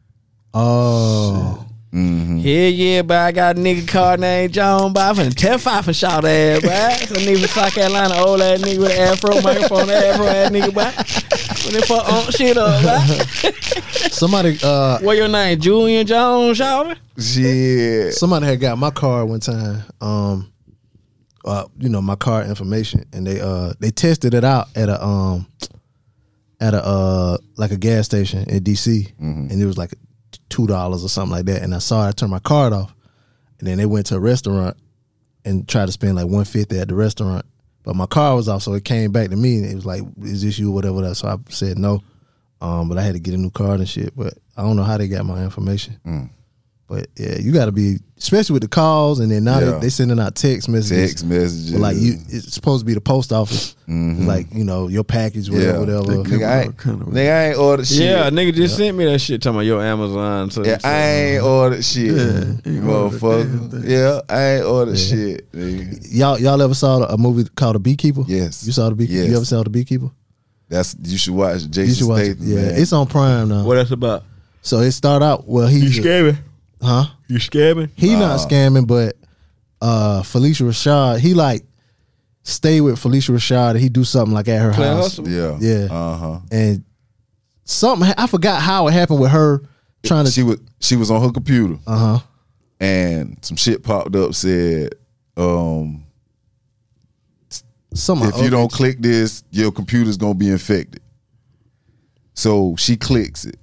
Oh. Mm-hmm. Yeah, yeah, but I got a nigga card named John, but I'm finna terrify for shout ass, boy. Some nigga from South Carolina, old ass nigga with an afro, microphone, afro ass nigga, boy. When they fuck on shit up, boy. Somebody uh What your name, Julian Jones, shout Shit. somebody had got my card one time. Um uh you know, my card information, and they uh they tested it out at a um at a uh like a gas station in D C, and it was like two dollars or something like that. And I saw it, I turned my card off, and then they went to a restaurant and tried to spend like one fifty at the restaurant. But my car was off, so it came back to me and it was like, "Is this you?" Whatever that. So I said no. Um, but I had to get a new card and shit. But I don't know how they got my information. Mm. But yeah, you got to be, especially with the calls, and then now Yeah. they, they sending out text messages. Text messages. Like you, it's supposed to be the post office. Mhm. It's like, you know, your package, whatever, Yeah. whatever. Nigga, I ain't, nigga, I ain't ordered shit. Yeah, nigga just sent me that shit talking about your Amazon. So Yeah, I ain't ordered shit, Yeah, you ain't ordered a damn motherfucker. thing. Yeah, I ain't ordered Yeah. shit. Nigga. Y'all, y'all ever saw a movie called The Beekeeper? Yes. You saw The Beekeeper? Yes. You ever saw The Beekeeper? That's you should watch Jason You should watch it. Statham. Yeah, man. it's on Prime now. what that's about? So it start out, well, You he's, a, scamming? huh? You scamming? He not Uh, scamming, but uh, Felicia Rashad, he like stay with Felicia Rashad and he do something like at her Play house. hustle? yeah, Yeah. uh huh. And something, I forgot how it happened with her trying to, She was she was on her computer uh huh. and some shit popped up said, um, Something if you don't click this, your computer's gonna be infected. So she clicks it,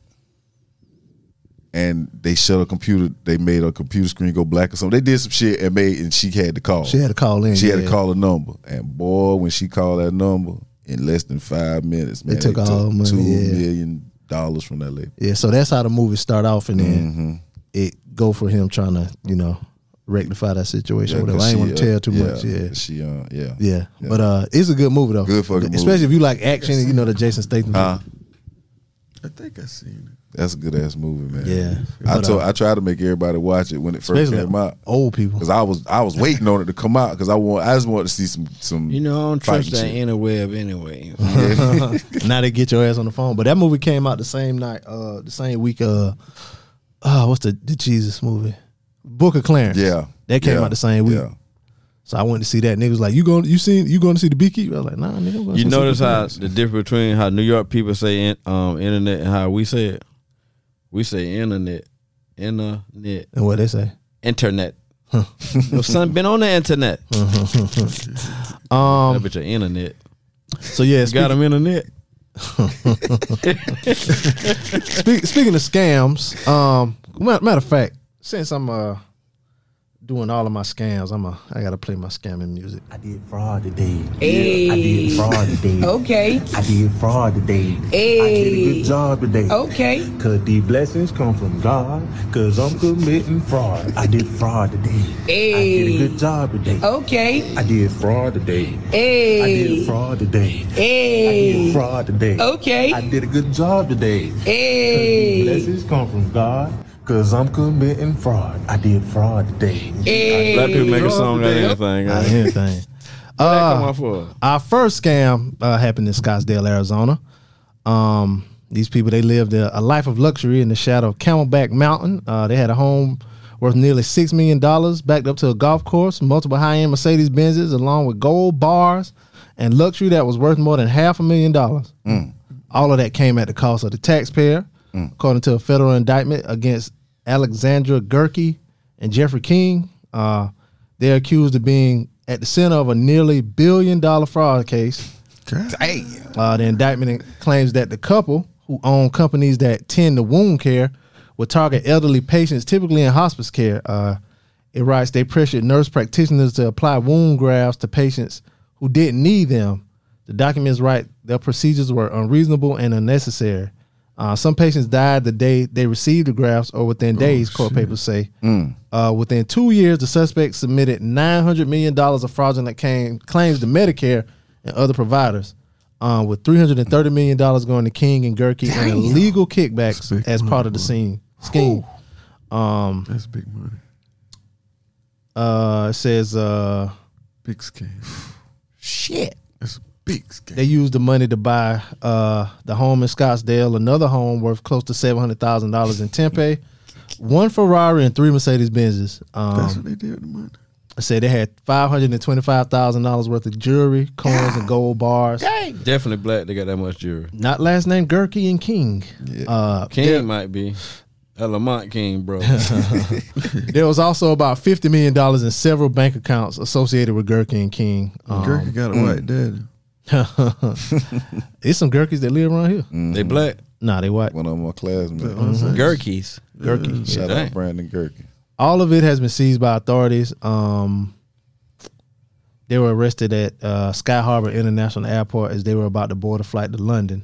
and they shut her computer. They made her computer screen go black or something. They did some shit and made, and she had to call. She had to call in. She had yeah. to call a number, and boy, when she called that number, in less than five minutes, man, They took all her money, two yeah. million dollars from that lady. Yeah, so that's how the movie start off, and then Mm-hmm. it go for him trying to, you know, rectify that situation. Yeah, whatever. 'cause I ain't she, want to uh, tell too yeah, much. Yeah. she, uh, yeah, Yeah, but uh, it's a good movie though. Good fucking movie. especially if you like action. You know the Jason Statham. Huh? I think I seen That's a good ass movie, man. Yeah. I But, told uh, I tried to make everybody watch it when it first Especially came out. old people. Cause I was I was waiting on it to come out because I want I just wanted to see some some. You know, I don't trust fighting that shit. interweb anyway. Now they get your ass on the phone. But that movie came out the same night, uh, the same week. Uh, uh what's the the Jesus movie? Book of Clarence. Yeah, that came yeah, out the same week. yeah. So I went to see that. Niggas was like, you going? You seen? You going to see the Beekeeper? I was like, nah, nigga. I'm going You to see notice Book of how Clarence. the difference between how New York people say in, um, internet and how we say it? We say internet, internet, And what they say? internet. Your son been on the internet. Um. That bitch a internet. So yeah, You got speak, him internet. speak, speaking of scams, um, matter, matter of fact, since I'm uh doing all of my scams, I'm a I gotta play my scamming music. I did fraud today. Hey. I did fraud today. Okay. I did fraud today. Hey. I did a good job today. Okay. Cause the blessings come from God. Cause I'm committing fraud. I did fraud today. Hey. I did a good job today. Okay. I did fraud today. Hey. I did fraud today. Hey. I did fraud today. Okay. I did a good job today. Hey. Blessings come from God. Cause I'm committing fraud. I did fraud today. Hey. Black people make a song out of anything. Not Huh? anything. What that come Uh, out for? our first scam uh, happened in Scottsdale, Arizona. Um, these people, they lived a, a life of luxury in the shadow of Camelback Mountain. Uh, they had a home worth nearly six million dollars, backed up to a golf course, multiple high-end Mercedes Benzes, along with gold bars and luxury that was worth more than half a million dollars. All of that came at the cost of the taxpayer, according to a federal indictment against Alexandra Gerke and Jeffrey King. Uh, they're accused of being at the center of a nearly billion dollar fraud case. Uh, the indictment claims that the couple, who own companies that tend to wound care, would target elderly patients, typically in hospice care. Uh, it writes they pressured nurse practitioners to apply wound grafts to patients who didn't need them. The documents write their procedures were unreasonable and unnecessary. Uh, some patients died the day they received the grafts or within days, court papers say. Uh, within two years, the suspect submitted nine hundred million dollars of fraudulent claim, claims to Medicare and other providers, uh, with three hundred thirty million dollars going to King and Gerke and illegal kickbacks Big as money, part of the boy. scene, scheme. Um, That's big money. uh, it says uh, Big scam. shit. That's a big scam. They used the money to buy uh, the home in Scottsdale, another home worth close to seven hundred thousand dollars in Tempe, one Ferrari and three Mercedes Benzes. That's Um, what they did with the money. I said they had five hundred twenty-five thousand dollars worth of jewelry, coins, and gold bars. Definitely black. They got that much jewelry. Not last name Gerke and King. Uh, King there, might be. A Lamont King, bro. there was also about fifty million dollars in several bank accounts associated with Gerke and King. Um, Gerke got a white daddy. There's some Gerkes that live around here. They black. Nah, they white. One of my classmates. Gerkeys. Gerke. Shout Dang. out Brandon Gerke. All of it has been seized by authorities. Um, They were arrested at uh, Sky Harbor International Airport as they were about to board a flight to London.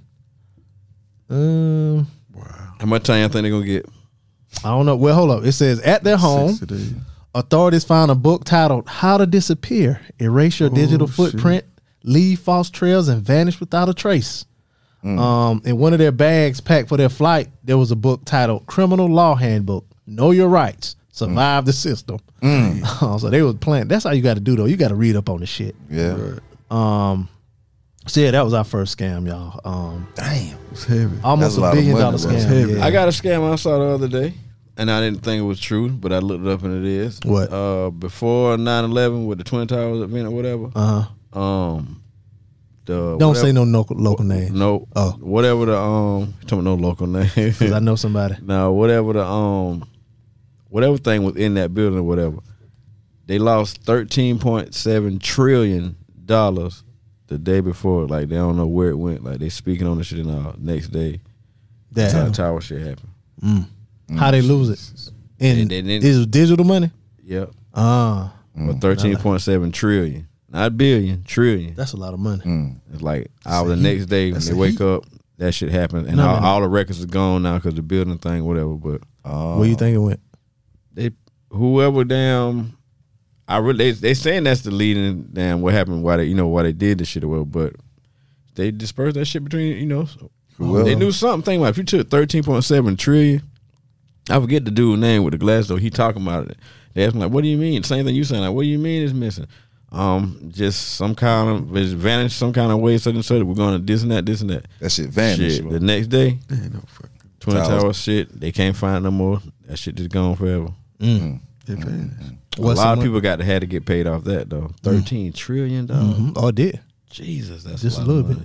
Um, How much time you think they're gonna get? I don't know. Well, hold up. It says at their home, authorities found a book titled "How to Disappear: Erase Your Oh, Digital shit. Footprint, Leave False Trails, and Vanish Without a Trace." Mm. Um, in one of their bags packed for their flight, there was a book titled "Criminal Law Handbook: Know Your Rights, Survive the System." Mm. So they was playing. That's how you got to do though. You got to read up on the shit. Yeah. Right. Um, so yeah, that was our first scam, y'all. Um, Damn. It's heavy. almost That's a a lot of billion money, dollar bro. It's scam. heavy. Yeah. I got a scam I saw the other day, and I didn't think it was true, but I looked it up and it is. What? Uh, before nine eleven with the Twin Towers event or whatever. Uh huh. Um, the Don't whatever- say no local local name. No. Oh. Whatever the um, you talking about no local name. Because I know somebody. No, whatever the um, whatever thing was in that building or whatever, they lost thirteen point seven trillion dollars the day before. Like they don't know where it went. Like they speaking on the shit and all. Next day, That tower, happened. tower shit happened. Mm. How they lose it? And They- they- is it digital money? Yep. Ah, But thirteen point seven trillion, not billion, trillion. that's a lot of money. Mm. It's like hour the next day when That's they a wake heat. up, that shit happened, and No, all, no, no. all the records is gone now because the building thing, whatever. But Oh. Where you think it went? they, whoever damn, I really they, they saying that's the leading damn what happened, why they you know why they did this shit or whatever. But they dispersed that shit between you know. Whoever. They knew something. Think about it. If you took thirteen point seven trillion, I forget the dude's name with the glass though. He talking about it. They asked me like, "What do you mean?" Same thing you saying. Like, what do you mean it's missing? Um, just some kind of it's vanished some kind of way. Such and such. We're going to this and that, this and that. That shit vanished. Shit. bro. The next day, Ain't no fucking. Twin Towers. Tower shit. They can't find it no more. That shit just gone forever. Mm. It vanished. What's a lot the of mon- people got to had to get paid off that though. Thirteen trillion dollars. Mhm. Oh, it did. Jesus, that's Just a, a lot little of bit.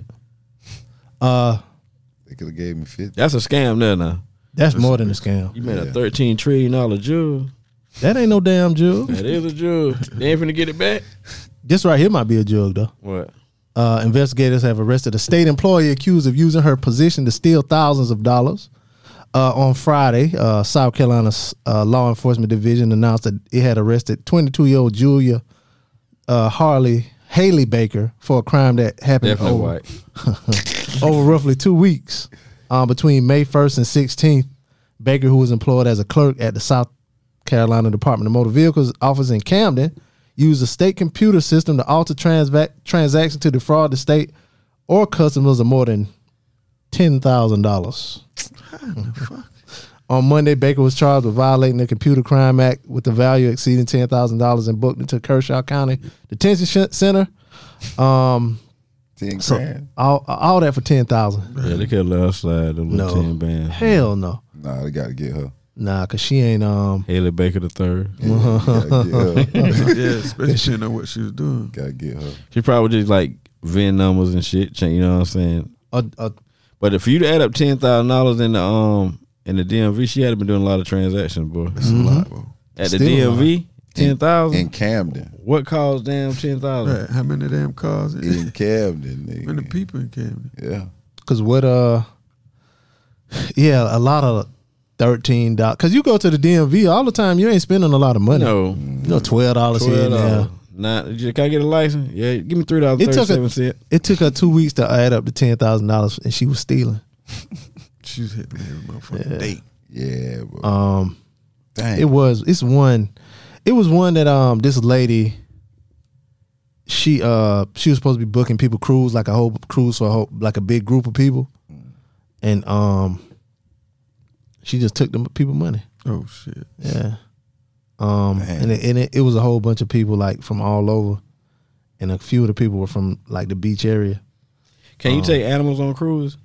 money. Uh, They could have gave me fifty. That's a scam there now. that's more than a scam. You made Yeah. a thirteen trillion dollar jewel. That ain't no damn jug. That is a jewel. They ain't finna get it back. This right here might be a jug though. What? Uh, investigators have arrested a state employee accused of using her position to steal thousands of dollars. Uh, on Friday, uh, South Carolina's uh, law enforcement division announced that it had arrested twenty-two-year-old Julia uh, Harley Haley Baker for a crime that happened Definitely over, white. over roughly two weeks. Uh, between May first and sixteenth, Baker, who was employed as a clerk at the South Carolina Department of Motor Vehicles office in Camden, used a state computer system to alter transva- transactions to defraud the state or customers of more than ten thousand dollars. On Monday, Baker was charged with violating the Computer Crime Act with the value exceeding ten thousand dollars and booked into Kershaw County Detention Sh- Center. Um, Ten so grand. all, all that for ten thousand. Yeah, they could let her slide the little No, ten band. hell no, Nah, they gotta get her. nah, cause she ain't um. Haley Baker the third. Yeah, gotta get her. Yeah, especially she didn't know what she was doing. Gotta get her. She probably just like V I N numbers and shit. cha- You know what I'm saying? A, a, But if you to add up ten thousand dollars in the um in the D M V, she had been doing a lot of transactions, boy. That's a lot, bro. At the Still a D M lot. V, ten In thousand. Camden. What caused damn ten thousand? Right. How many damn cars? In In Camden, nigga. How many people in Camden? Yeah. Cause what uh, yeah, a lot of thirteen dollars. Cause you go to the D M V all the time, you ain't spending a lot of money. No, You know, twelve dollars here and twelve there. dollars. Not. Can I get a license? Yeah, give me three dollars It thirty took seven a, cent. it took her two weeks to add up to ten thousand dollars, and she was stealing. She was hitting me every motherfucking Yeah. day. Yeah, bro. Um, Dang. it was it's one, it was one that um this lady. She uh she was supposed to be booking people cruise like a whole cruise for a whole like a big group of people, and um, she just took the people money. Oh shit. Yeah. Um, Man. and it, and it, it was a whole bunch of people like from all over, and a few of the people were from like the beach area. Can you Um, take animals on cruise?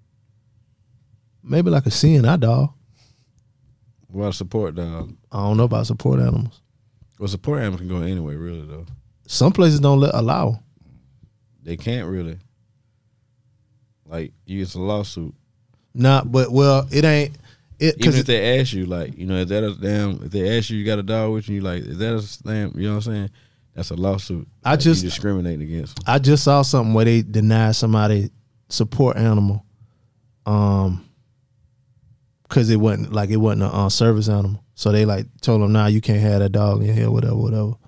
Maybe like a C N I dog. Well, support dog. I don't know about support animals. Well, support animals can go anywhere, really though. Some places don't let allow. They can't really. Like, use a lawsuit. Not, but well, it ain't. It Even because if they ask you, like, you know, is that a damn? If they ask you, you got a dog with you, you like, is that a damn? You know what I'm saying? That's a lawsuit. I Like, just- you discriminating against them. I just saw something where they denied somebody support animal, um, because it wasn't like it wasn't a uh, service animal. So they like told them, "Nah, you can't have that dog in here, whatever, whatever."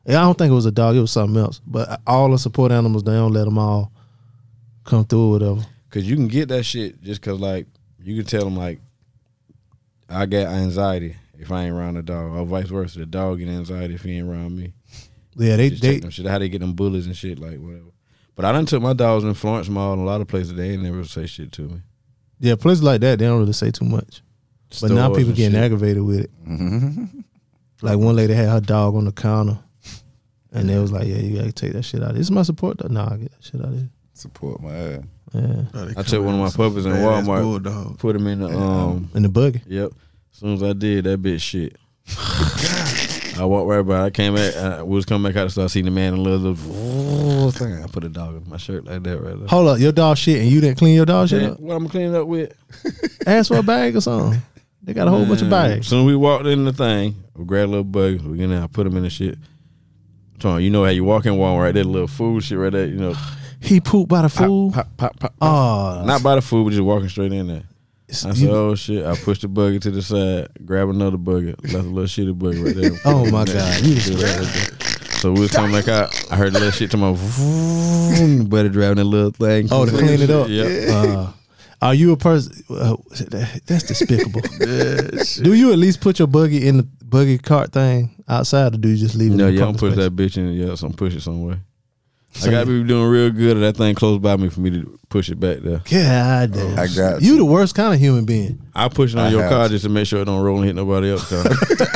Yeah, I don't think it was a dog. It was something else. But all the support animals, they don't let them all come through or whatever. Cause you can get that shit just cause like you can tell them like I got anxiety if I ain't around the dog, or vice versa. The dog get anxiety if he ain't around me. Yeah, they just they check them shit. How they get them bullies and shit like whatever. But I done took my dogs in Florence Mall and a lot of places. They ain't never say shit to me. yeah places like that they don't really say too much. But now Stores people and getting shit. aggravated with it. Like one lady had her dog on the counter, and they was like, "Yeah, you gotta take that shit out. This is my support dog. Nah, I get that shit out of here." Support my ass. Yeah, Oh, I took one of my puppies in Walmart, Bulldog. put him in the um. in the buggy. Yep. As soon as I did, that bitch shit. I walked right by. I came back. I was coming back out and started seeing the man in leather. I put a dog in my shirt like that right there. Hold up, your dog shit, and you didn't clean your dog shit Yeah, up? what I'm cleaning up with? Ask for a bag or something. They got a whole bunch of Man, bags. Soon as we walked in the thing, we grabbed a little bug. We in there, I put him in the shit. Trying, you know how you walk in Walmart, right there, little food shit right there. You know, He pooped by the food. pop, pop, pop, pop. Oh, Not by the food, but just walking straight in there. I said, you- "Oh shit!" I pushed the buggy to the side, grab another buggy, left a little shitty buggy right there. Oh my God, you just So we was coming back out. I heard the little shit to my buddy driving that little thing. oh to clean it up. Yeah. Uh, are you a person? Uh, that- that's despicable. Yeah, shit. Do you at least put your buggy in the buggy cart thing outside, or do you just leave it? No, in the yeah, I'm parking push space? that bitch in. Yeah, so I'm push it somewhere. So I got to you- be doing real good at that thing close by me for me to push it back there. God damn. I got you you. the worst kind of human being. I push it on I your have car to. just to make sure it don't roll and hit nobody else. car.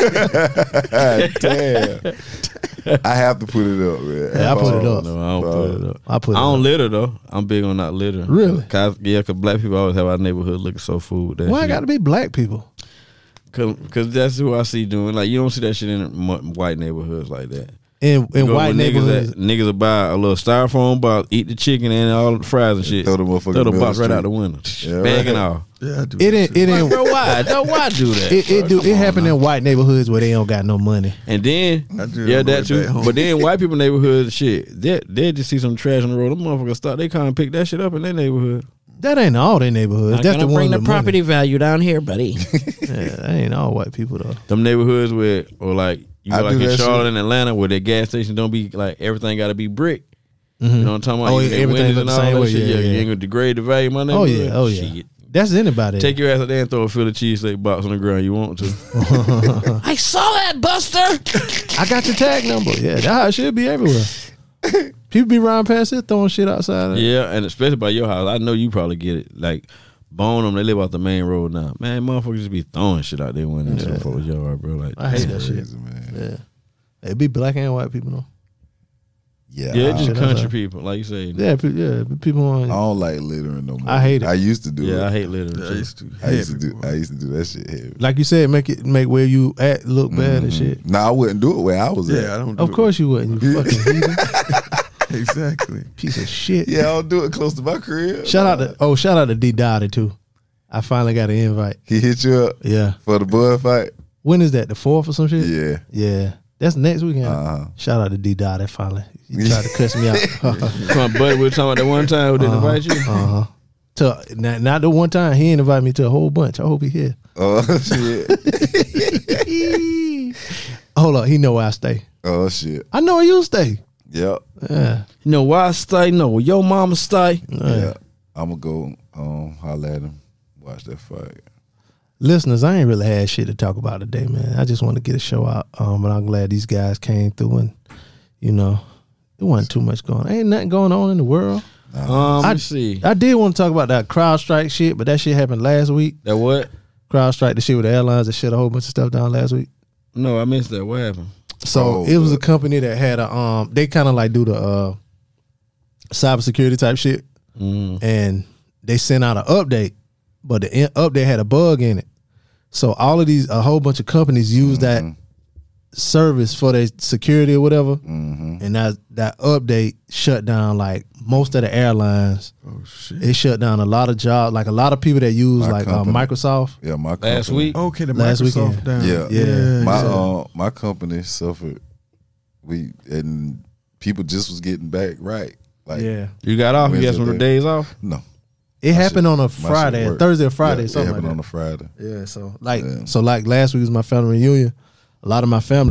Damn. I have to put it up, man. Yeah, I put it up. No, I don't put it up. I put it I don't up. litter though. I'm big on not littering. Really? Cause, yeah, cause black people always have our neighborhood looking so food. That Why shit. got to be black people? Cause, Cause that's who I see doing. Like you don't see that shit in mu- white neighborhoods like that. In in Go white where niggas, neighborhoods, at, niggas will buy a little styrofoam box, eat the chicken and all the fries and shit. Throw the motherfucker Throw the in the box right street. out the window. Yeah, Bag right. and all. Yeah, I do. it that ain't too. it ain't. Bro, why? No, why do that? It, it bro? do Come it on happen now. in white neighborhoods where they don't got no money. And then, I do yeah, on the that way too. back home. But then white people neighborhood shit, they they just see some trash on the road. Them motherfuckers stop. They come and pick that shit up in their neighborhood. That ain't all their neighborhoods. That's the one with money. value down here, buddy. Yeah, that ain't all white people though. Them neighborhoods where, or like you I go like do in that Charlotte shit. and Atlanta, where their gas station don't be like everything got to be brick. Mhm. You know what I'm talking about? Oh, You yeah, get everything windows look and the all same that way, shit. yeah, Yeah, yeah. you ain't gonna degrade the value of my Oh neighborhood. yeah, oh yeah. Shit. That's anybody. Take your ass out there and throw a Philly cheesesteak box on the ground. You want to? I saw that, Buster. I got your tag number. Yeah, that's how it should be everywhere. People be riding past it throwing shit outside. Yeah, and especially by your house. I know you probably get it. Like Bonham, they live off the main road now. Man, motherfuckers just be throwing shit out there when into yeah. folks' yard, bro. Like I hate that Crazy, shit. man. Yeah, it be black and white people though. Yeah, yeah, I, it's just shit country outside. people, like you say. Yeah, pe- yeah, people I on. don't like littering no more. I hate it. I used to do Yeah, I it. hate littering. Yeah, I too. used to. I used to do. Heavy, I used to do that shit heavy. Like you said, make it make where you at look bad and shit. No, I wouldn't do it where I was at. Yeah, I don't. Do Of it. course you wouldn't. You fucking heathen. Exactly. Piece of shit. Yeah, I don't do it close to my crib. Shout out to oh shout out to D Dottie too. I finally got an invite. He hit you up Yeah. for the bud fight. When is that? The fourth or some shit? Yeah. Yeah. That's next weekend. Uh-huh. Shout out to D Dottie finally. He tried to cuss me out. My buddy we were talking about that one time who didn't invite you. Uh huh. To not, not the one time he ain't invite me to a whole bunch. I hope he here. Oh shit. Hold up, he know where I stay. Oh shit. I know where you stay. Yep. Yeah. You know why I stay? No, where your mama stay. Yeah. I'm gonna go um holler at him. Watch that fight. Listeners, I ain't really had shit to talk about today, man. I just want to get a show out. Um, but I'm glad these guys came through and you know, there wasn't too much going on. Ain't nothing going on in the world. Um, I, let's see. I did want to talk about that CrowdStrike shit, but that shit happened last week. That what? CrowdStrike, the shit with the airlines that shut a whole bunch of stuff down last week. No, I missed that. What happened? So Oh, it was the- a company that had a um they kind of like do the uh cybersecurity type shit, Mm. and they sent out an update, but the in- update had a bug in it. So all of these, a whole bunch of companies use that service for their security or whatever, and that that update shut down like most of the airlines. Oh shit. It shut down a lot of jobs, like a lot of people that use My like uh, company. Microsoft. Yeah, my Last company. week? Okay, the Last Microsoft weekend. down. Yeah. Yeah. My So- uh, my company suffered. We and people just was getting back right. Like Yeah, You got off? You got some of the Wednesday. days off? no. it My happened shit- on a my shit Friday, worked. Thursday or Friday, Yeah, something it like happened that. on a Friday. Yeah, so like Yeah. so like last week was my family reunion. A lot of my family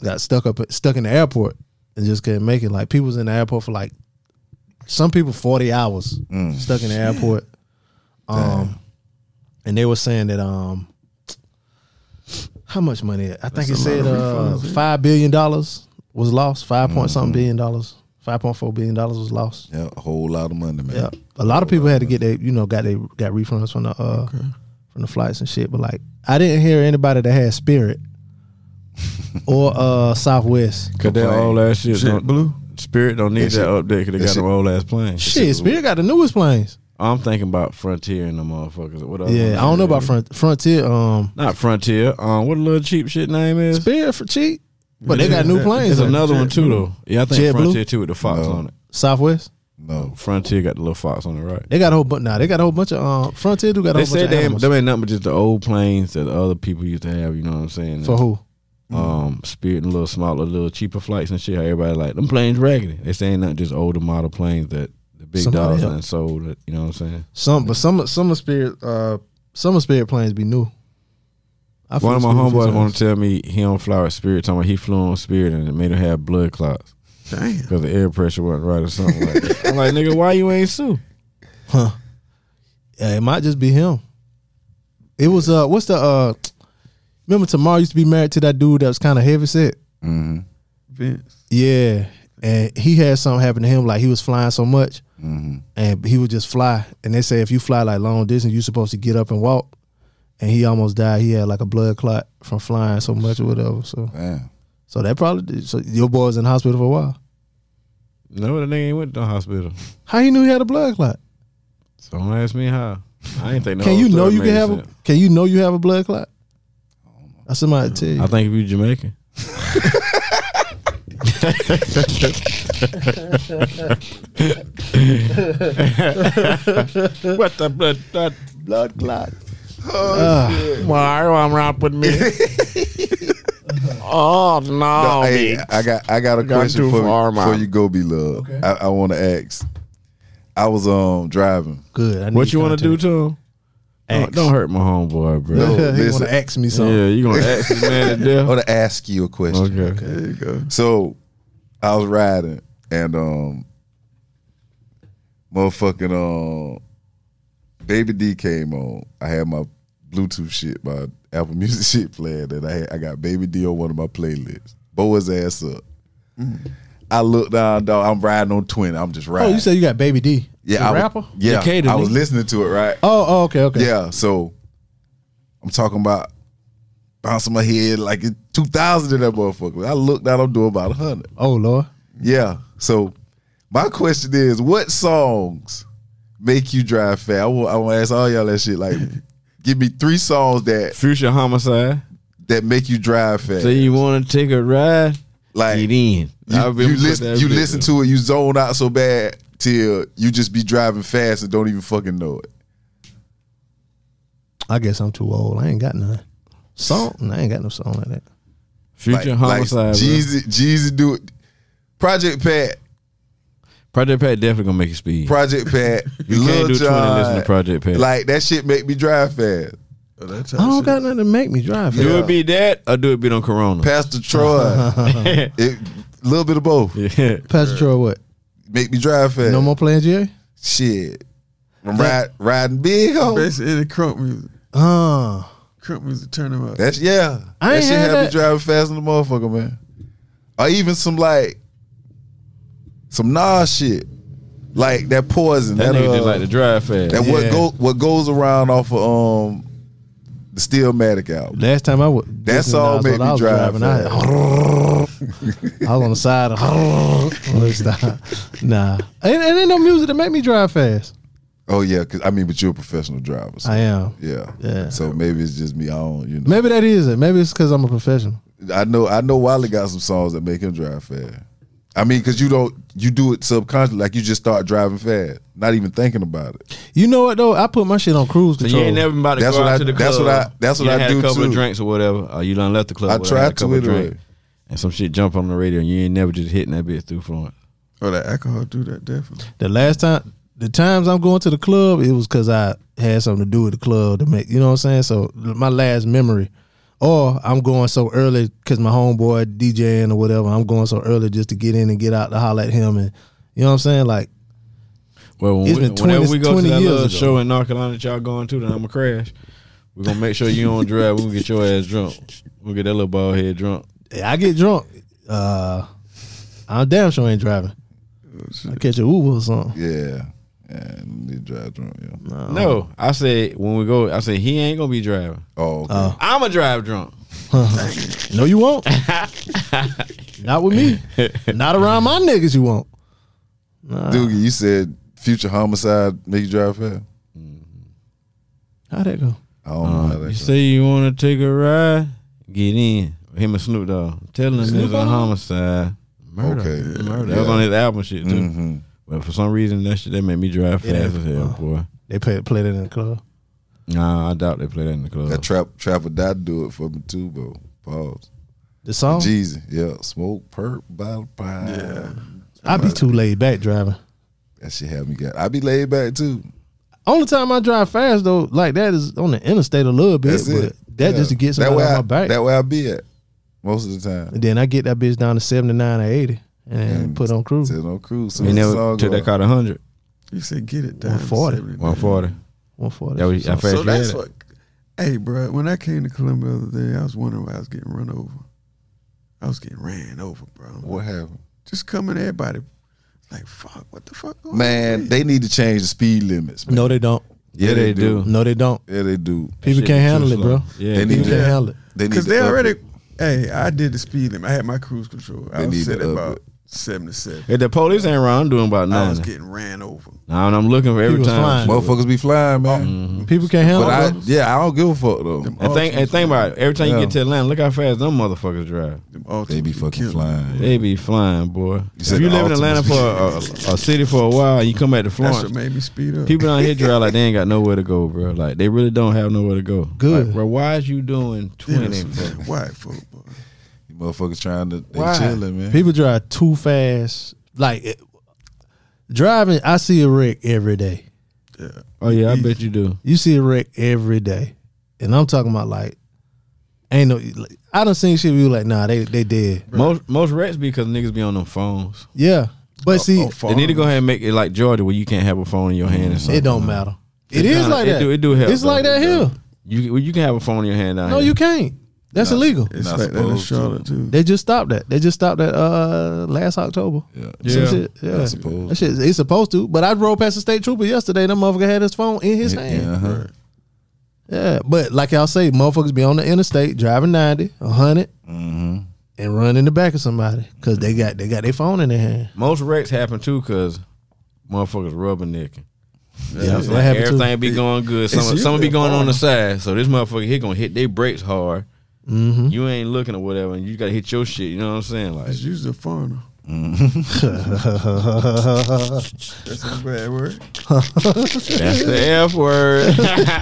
got stuck up stuck in the airport and just couldn't make it. Like people was in the airport for like some people forty hours Mm. stuck in the airport. Um, and they were saying that um, how much money? I think That's it a said lot of uh, refunds, yeah. five billion dollars was lost. Five point something billion dollars. Five point four billion dollars was lost. Yeah, a whole lot of money, man. Yeah, a lot of people had to get their, you know, got they got refunds from the uh, from the flights and shit. But like, I didn't hear anybody that had Spirit or uh, Southwest. Cause that old ass shit don't, JetBlue. Spirit don't need That that, shit- update because they that got shit- them old ass planes. Shit, Spirit got the newest planes. I'm thinking about Frontier and the motherfuckers. What other Yeah, ones I don't know they about got? front, Frontier. Um, Not Frontier. Um, what a little cheap shit name is? Spirit for cheap, but they got new planes. There's on it. another one too though. Yeah, I think JetBlue? Frontier too with the fox No. on it. Southwest. No. Frontier got the little fox on it, right? They got a whole bunch. Nah, they got a whole bunch of. Um, Frontier do got a They whole bunch said of they ain't, animals. them ain't nothing but just the old planes that the other people used to have. You know what I'm saying? For who? Um, Spirit and little smaller, little cheaper flights and shit. How everybody like them planes raggedy. They saying nothing just older model planes that the big Somebody dogs help. and sold. It, you know what I'm saying? Some, but some, some of Spirit, uh, some of Spirit planes be new. I One of my flew Spirit a few homeboys times. want to tell me he don't fly with Spirit. Talking about he flew on Spirit and it made him have blood clots Damn. because the air pressure wasn't right or something like that. I'm like, nigga, why you ain't sue? Huh. Yeah, it might just be him. It was uh what's the uh remember Tamar used to be married to that dude that was kind of heavy set? Mm-hmm. Vince. Yeah. And he had something happen to him, like he was flying so much Mm-hmm. and he would just fly. And they say if you fly like long distance, you're supposed to get up and walk. And he almost died. He had like a blood clot from flying so much or whatever. So Damn. so that probably did. So your boy was in the hospital for a while. No, the nigga ain't went to the hospital. How you knew he had a blood clat? So don't ask me how. I ain't think no Can whole you know story you can made have a sense. can you know you have a blood clot? That's somebody to tell you. I think if you Jamaican. What the blood? That blood clot. why you want rap with me? Oh no! No, hey, bitch. I got I got a Gone question too for far, you before man. you go, be love. I, I want to ask. I was um driving. Good. I need What you want to do contact. to him? Don't, Ask. don't hurt my homeboy, bro. No, he listen. want to ask me something. Yeah, you gonna ask this man to I death? want to ask you a question. Okay. There you go. So I was riding and um motherfucking um Baby D came on. I had my Bluetooth shit, my Apple Music shit playing, and I had, I got Baby D on one of my playlists. Bow his ass up. I look down, dog. I'm riding on twenty. I'm just Oh, riding. you said you got Baby D. yeah, the I was- rapper. Yeah, Decatur, I was nigga. listening to it, right? Oh, oh, okay, okay. Yeah, so I'm talking about bouncing my head like it's two thousand in that motherfucker. I look down, I'm doing about one hundred. Oh Lord. Yeah. So my question is, what songs make you drive fast? I want, I want to ask all y'all that shit. Like, give me three songs that Future homicide. that make you drive fast. So you want to take a ride? like Get in. you, I've been you put listen, that you bitch listen up. to it, you zone out so bad till you just be driving fast and don't even fucking know it. I guess I'm too old. I ain't got none. Song? No, I ain't got no song like that. Future like, homicide. like bro. Jeezy, Jeezy do it. Project Pat, Project Pat definitely gonna make you speed. Project Pat, You Lil can't do twenty Jon, listen to Project Pat. Like that shit make me drive fast. Oh, that I don't got nothing to make me drive. do Yeah. it be that or do it be on Corona? Pastor Troy, a little bit of both. Yeah. Pastor Troy, what? Make me drive fast. No more playing G A? Shit. I'm ride, riding big, ho. Basically, any crunk music. Uh, Crunk music, turn them up. That's yeah. I that ain't shit had have me that. driving fast in the motherfucker, man. Or even some like some Nas shit. Like that poison. That That, nigga uh, just like to drive fast. that what Yeah. go what goes around off of um the Stillmatic album. last time I would. That song made me drive I, I was on the side of. Let's stop. Nah, ain't, ain't no music that make me drive fast. Oh yeah, cause I mean, but you're a professional driver. So, I am. yeah. Yeah. So maybe it's just me. I don't, you know. Maybe that is it. Maybe it's because I'm a professional. I know I know Wiley got some songs that make him drive fast. I mean, cause you don't you do it subconsciously, like you just start driving fast, not even thinking about it. You know what though? I put my shit on cruise So control. you ain't never been about to That's go what out I- to the club. that's what I- that's You what done I had do a couple too. of drinks or whatever, or you done left the club. I whatever, try had a to couple of anyway. drinks, and some shit jump on the radio, and you ain't never just hitting that bitch through Florence. Oh, that alcohol do that definitely. The last time, the times I'm going to the club, it was because I had something to do with the club to make. You know what I'm saying? So my last memory or I'm going so early because my homeboy DJing or whatever. I'm going so early just to get in and get out to holler at him, and you know what I'm saying? Like, well, when it's we, been twenty, whenever we go to that years little ago. show in North Carolina that y'all going to, then I'm gonna crash. We're gonna make sure you don't drive. We're gonna get your ass drunk. We'll get that little bald head drunk. I get drunk. Uh, I'm damn sure ain't driving. I catch a Uber or something. Yeah. And they drive drunk, yeah. No, No, I said when we go, I said he ain't gonna be driving. Oh, okay. Uh, I'm gonna drive drunk. no, you won't. Not with me. Not around my niggas. You won't. Nah. Doogie, you said future homicide make you drive fast? How'd that go? I don't know how Uh, that you goes. say you want to take a ride? Get in. Him and Snoop Dogg. Telling him it's a homicide. Murder. Okay. Murder. Yeah. That was on his album shit too. Mm-hmm. But for some reason that shit that made me drive fast Yeah. as hell, boy. They play played it in the club. Nah, I doubt they play that in the club. That trap trapper died do it for me too, bro. Pause. The song. Jeezy, yeah. Smoke, perp, bottle pie. Yeah. I be too laid back driving. That shit had me got. I be laid back too. Only time I drive fast though, like that, is on the interstate a little bit. That's but it. that Yeah. just to get that somebody way on I, my back. That way I be at most of the time. And then I get that bitch down to seventy-nine or eighty and And put on cruise. Sit on cruise. You never took that car to one hundred. You said get it down. one forty. one forty. one forty. That was, how fast So you that's had it? what. Hey, bro, when I came to Columbia the other day, I was wondering why I was getting run over. I was getting ran over, bro. What happened? Just coming, everybody like, fuck, what the fuck going Man, on? they need to change the speed limits. Man. No, they don't. Yeah, they do. No, they don't. Yeah, they do. People shit can't be handle too it, slow. bro. Yeah, They they need People to can't up handle it. They need Because to they up already, it. hey, I did the speed limit. I had my cruise control. I They was need set to at up about it. seventy-seven. If the police ain't around, I'm doing about I was ninety. getting ran over. Now I'm looking for every He was time. flying. Motherfuckers be flying, man. Mm-hmm. People can't handle But I, it. yeah, I don't give a fuck though. Them And think, and think about it. Every time you Yeah. get to Atlanta, look how fast them motherfuckers drive. Them Altimas They be fucking killing flying. me. They be flying, boy. said If you the live in Atlanta Altimas for a, a, a city for a while, and you come back to That's Florence, what made me speed up. people down here drive like they ain't got nowhere to go, bro. Like they really don't have nowhere to go. Good. Like, bro, why is you doing twenty? Innocent bro? white folk, boy. You motherfuckers trying to they Why? chilling, man. People drive too fast. Like it, driving, I see a wreck every day. Yeah. Oh yeah, I bet you do. You see a wreck every day, and I'm talking about like, ain't no. Like, I done seen shit. We were like, nah, they they dead. Most most wrecks be because niggas be on them phones. Yeah, but see, oh, They need to go ahead and make it like Georgia, where you can't have a phone in your hand. Or something. it don't matter. It It is kinda- like it that. do- it do help, It's though. like that It here. You you can have a phone in your hand down No, here. you can't. That's Not- illegal. It's Not like that in supposed to. Charlotte, too. They just stopped that. They just stopped that uh last October. Yeah. Some Yeah. shit. Yeah. Not supposed That shit, it's supposed to. But I drove past the state trooper yesterday. That motherfucker had his phone in his hand. Yeah, uh-huh. Yeah, but like y'all say, motherfuckers be on the interstate driving ninety, a hundred, Mm-hmm. and run in the back of somebody because they got they got their phone in their hand. Most wrecks happen too because motherfuckers rubbernecking. Yeah, It's that like happened everything too. be going good. it's Some some usually be a going on the bar. side. So this motherfucker he gonna hit their brakes hard. Mm-hmm. You ain't looking or whatever, and you gotta hit your shit. You know what I'm saying? Like It's usually a foreigner. That's a bad word. that's the F word.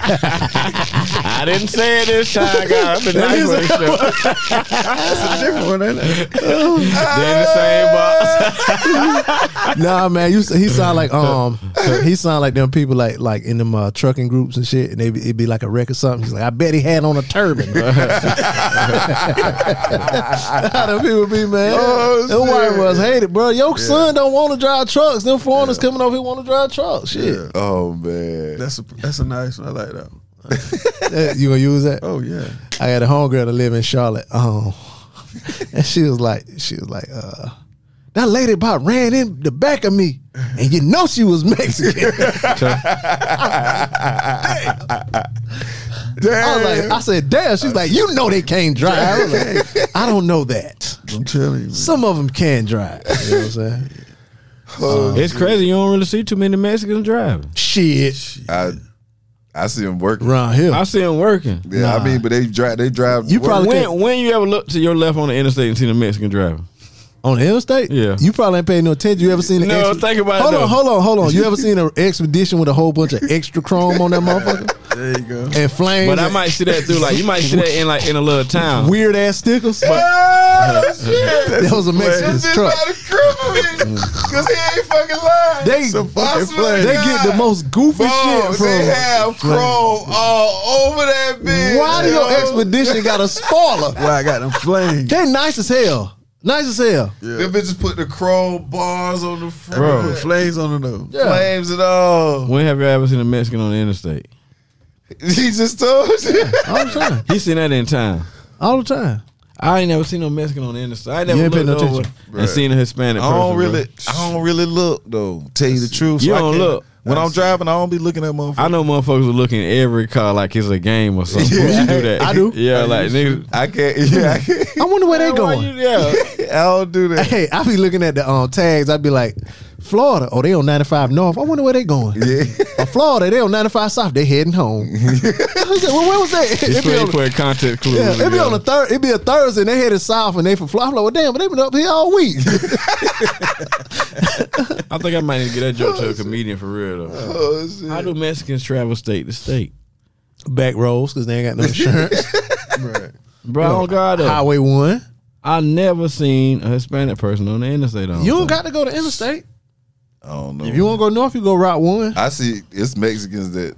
I didn't say it this time, guys. I've been nice for the show. That's a different one, ain't it? They in the same box. Nah, man, you he sound like um he sound like them people like like in them uh, trucking groups and shit, and they be, it'd be like a wreck or something. He's like, I bet he had on a turban. How them people be, man? Oh, Them white shit. boys hate it, bro. Your son don't want to drive trucks. Them foreigners coming over here want to drive trucks. Shit, Yeah. Oh man. That's a that's a nice one. I like that one. Eh, you gonna use that? Oh yeah. I had a homegirl to live in Charlotte. Um, and she was like, she was like, uh, that lady about ran in the back of me, and you know she was Mexican. I was like, I said, damn. She's like, you know they can't drive. I was like, I don't know that. I'm telling you. Man. Some of them can drive. You know what I'm saying? It's crazy. You don't really see too many Mexicans driving. Shit, I I see them working. around here. I see them working. Yeah, Nah. I mean, but they drive. They drive. You probably When when you ever look to your left on the interstate and see a Mexican driving? On the interstate? Yeah. You probably ain't paying no attention. You ever seen an No, exp- think about it hold though. on, hold on, hold on. You ever seen an expedition with a whole bunch of extra chrome on that motherfucker? There you go. and flames. But I might see that through like you might see that in like in a little town. weird ass stickers. But Oh, shit. that was a Mexican's This truck. about to cripple me because he ain't fucking lying. They Some fucking I swear to they God. get the most goofy Bro, shit from. they have chrome all over that bitch. Why do your yo. expedition got a spoiler? Why I got them flames? They nice as hell. Nice as hell. Them bitches put the chrome bars on the front. Bro. Put flames on the nose. Flames and all. When have you ever seen a Mexican on the interstate? He just told you. All the time. He seen that in town. All the time. I ain't never seen no Mexican on the interstate. I ain't You never ain't paying looked no over attention. and seen a Hispanic I person. don't really, bro. I don't really look though. Tell you the truth, You I don't can't- look. when I'm driving. I don't be looking at motherfuckers. I know motherfuckers are looking at every car like it's a game or something. Yeah. You do that. I do. Yeah, like niggas. I can't. Yeah, I can't. I wonder where they Why going. you- Yeah. I don't do that. Hey, I be looking at the um, tags. I be like, Florida. Oh, they on ninety-five North. I wonder where they going. Yeah. Or Florida, they on ninety-five South. They heading home. I was like, well, where was that? It's It be put, on- put content clues. Yeah, it be together. on a third. It be a Thursday, and they headed south, and they from Florida. I'm like, well, damn, but they been up here all week. I think I might need to get that joke to a comedian for real though. Oh, shit. How do Mexicans travel state to state? Back roads because they ain't got no insurance. Right. Bro, oh God, though. Highway one. I never seen a Hispanic person on the interstate. On You don't got to go to interstate. I don't know. If you want to go north, you go Route One. I see it's Mexicans that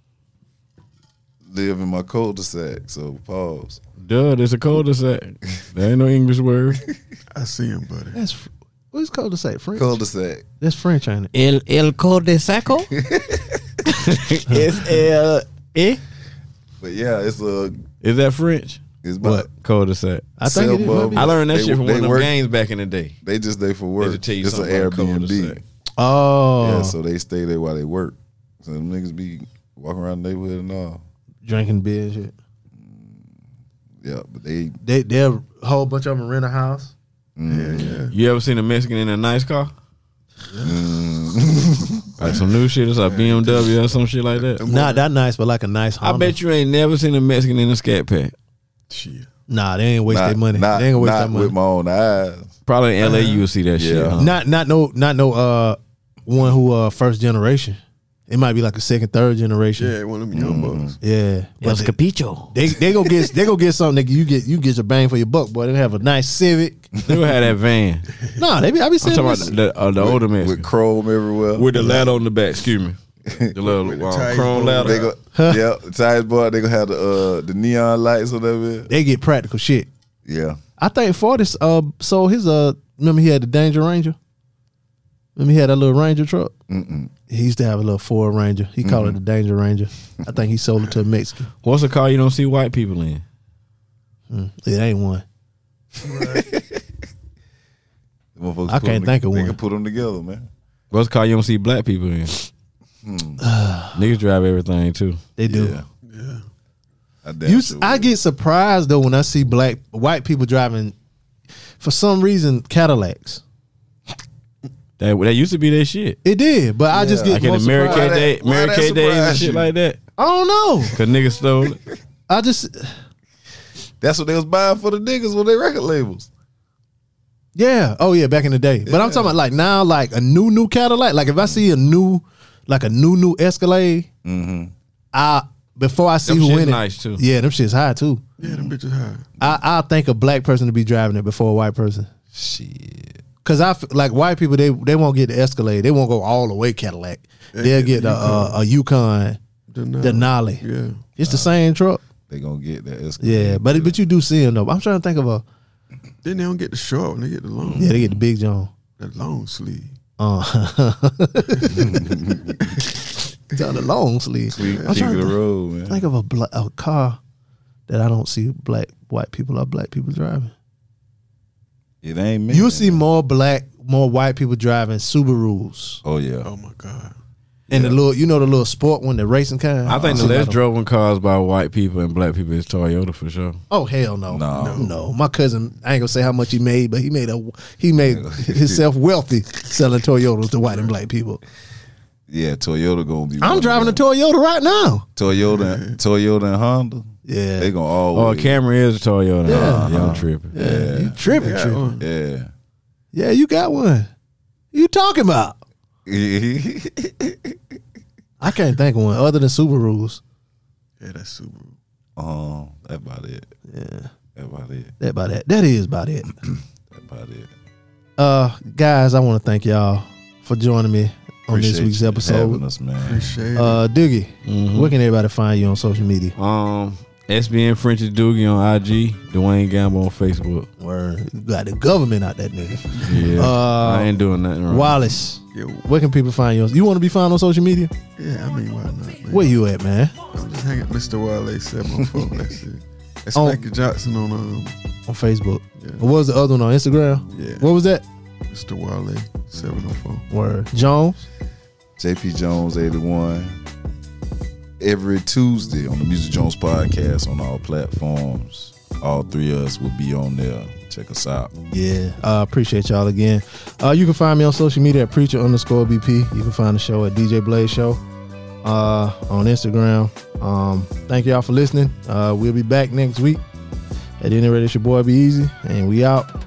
live in my cul-de-sac. So pause. Duh, there's a cul-de-sac. There ain't no English word. I see him, buddy. That's what's called to say French. Cul-de-sac. That's French, ain't it? El el cul-de-saco. Es el eh? But yeah, it's a Is that French? it's What? about Cul-de-sac. I think it is. Selma. might be. I learned that They- shit from they one of them work- games back in the day. they just there for They work. just tell you It's an something about Airbnb. cul-de-sac. Oh, Yeah, so they stay there while they work. So them niggas be walking around the neighborhood and all. drinking beer and shit. Yeah, but they They they'll a whole bunch of them rent a house. mm, Yeah, yeah. You ever seen a Mexican in a nice car? mm. Like some new shit, it's a B M W or some shit like that. Not that nice, but like a nice I Honda. bet you ain't never seen a Mexican in a scat pack. Shit. Nah, they ain't waste not, their money. Not, they ain't gonna waste not their money. with my own eyes. Probably in L A you will see that shit. Yeah. Huh? Not not no not no uh one who uh first generation. It might be like a second, third generation. Yeah, one of them young Mm. bucks. Yeah. El But they, Capicho. they they go get they go get something that you get you get your bang for your buck, boy. They have a nice Civic. They would have that van. Nah, they be I be I'm saying talking about the, uh, the older With Mexican. chrome everywhere. With the ladder on the back, excuse me. The little With the um, tires chrome on. ladder. They go, yeah, the tires boy. They gonna have the uh, the neon lights or whatever. they get practical shit. Yeah, I think Fortis uh sold his uh remember he had the Danger Ranger. Remember he had that little Ranger truck. Mm-mm. He used to have a little Ford Ranger. He called it the Danger Ranger. I think he sold it to a Mexican. What's a car you don't see white people in? Mm, it ain't one. Motherfuckers I put can't them, think of they one. can put them together, man. What's a car you don't see black people in? Niggas drive everything too. They do. Yeah, Yeah. I, damn You, sure I would. get surprised though when I see black white people driving, for some reason, Cadillacs. That that used to be their shit. It did, but I just Yeah. get Like in more the Mary Kay surprised. day, Why Mary that Kay days and surprise shit you? like that. I don't know. Cause niggas stole it. I just, That's what they was buying for the niggas with their record labels. yeah. Oh yeah, back in the day. But I'm talking about like now, like a new new Cadillac. Like if I see a new, like a new new Escalade, Mm-hmm. I before I see Them who shit's in it. nice too. Yeah, them shit's high too. Yeah, them bitches high. I I think a black person to be driving it before a white person. Shit. Cause I f- like white people, they they won't get the Escalade. They won't go all the way Cadillac. They They'll get get the a, a, a Yukon, Denali. Denali. Yeah. It's the same truck. They gonna get that. Escalade. Yeah, but but you do see them though. I'm trying to think of a. Then they don't get the short one. They get the long. Yeah, they get the big John. That long sleeve. Uh, it's on the long sleeve. Sweet I'm king trying of the to road, man. think of a bla- a car that I don't see black white people or black people driving. It ain't me. You'll see more black, more white people driving Subarus Oh yeah. Oh my God. and the little, you know, the little sport one, the racing kind. I think see the less that on- driven cars by white people and black people is Toyota for sure. Oh hell no. No. no, My cousin, I ain't gonna say how much he made, but he made a he made himself wealthy selling Toyotas to white and black people. Yeah, Toyota gonna be. I'm one driving a of them. Toyota right now. Toyota, and, Toyota and Honda. Yeah, They gonna Oh, always. Camry is a Toyota. Yeah. Yeah, yeah I'm tripping. yeah, you tripping, Yeah, tripping. uh, Yeah. Yeah, you got one. You talking about? I can't think of one other than Subarus. that's Subaru. Um, that about it. Yeah. That about it. That about that. That is about it. That about it. Uh, guys, I want to thank y'all for joining me on Appreciate this week's you episode. having us, man. Appreciate it. Uh, Doogie, Mhm. where can everybody find you on social media? Um, S B N Frenchy Doogie on I G, Dwayne Gamble on Facebook. Word. You got the government out that nigga. Yeah, Uh, I ain't doing nothing wrong. Wallace, Yo, where can people find you? You want to be found on social media? yeah, I mean, why not, man? Where you at, man? I'm just hanging Mister Wale seven oh four. That's it. That's Oh. Spanky Johnson on um, On Facebook. yeah, What was the other one on Instagram? yeah. What was that? Mister Wale seven oh four. Word. Jones. J P Jones eighty-one. Every Tuesday on the Music Jones podcast on all platforms. All three of us will be on there. Check us out. Yeah, I uh, appreciate y'all again. Uh, you can find me on social media at preacher underscore B P. You can find the show at D J Blaze Show uh, on Instagram. Um, thank y'all for listening. Uh, we'll be back next week. At any rate, it's your boy Be Easy, and we out.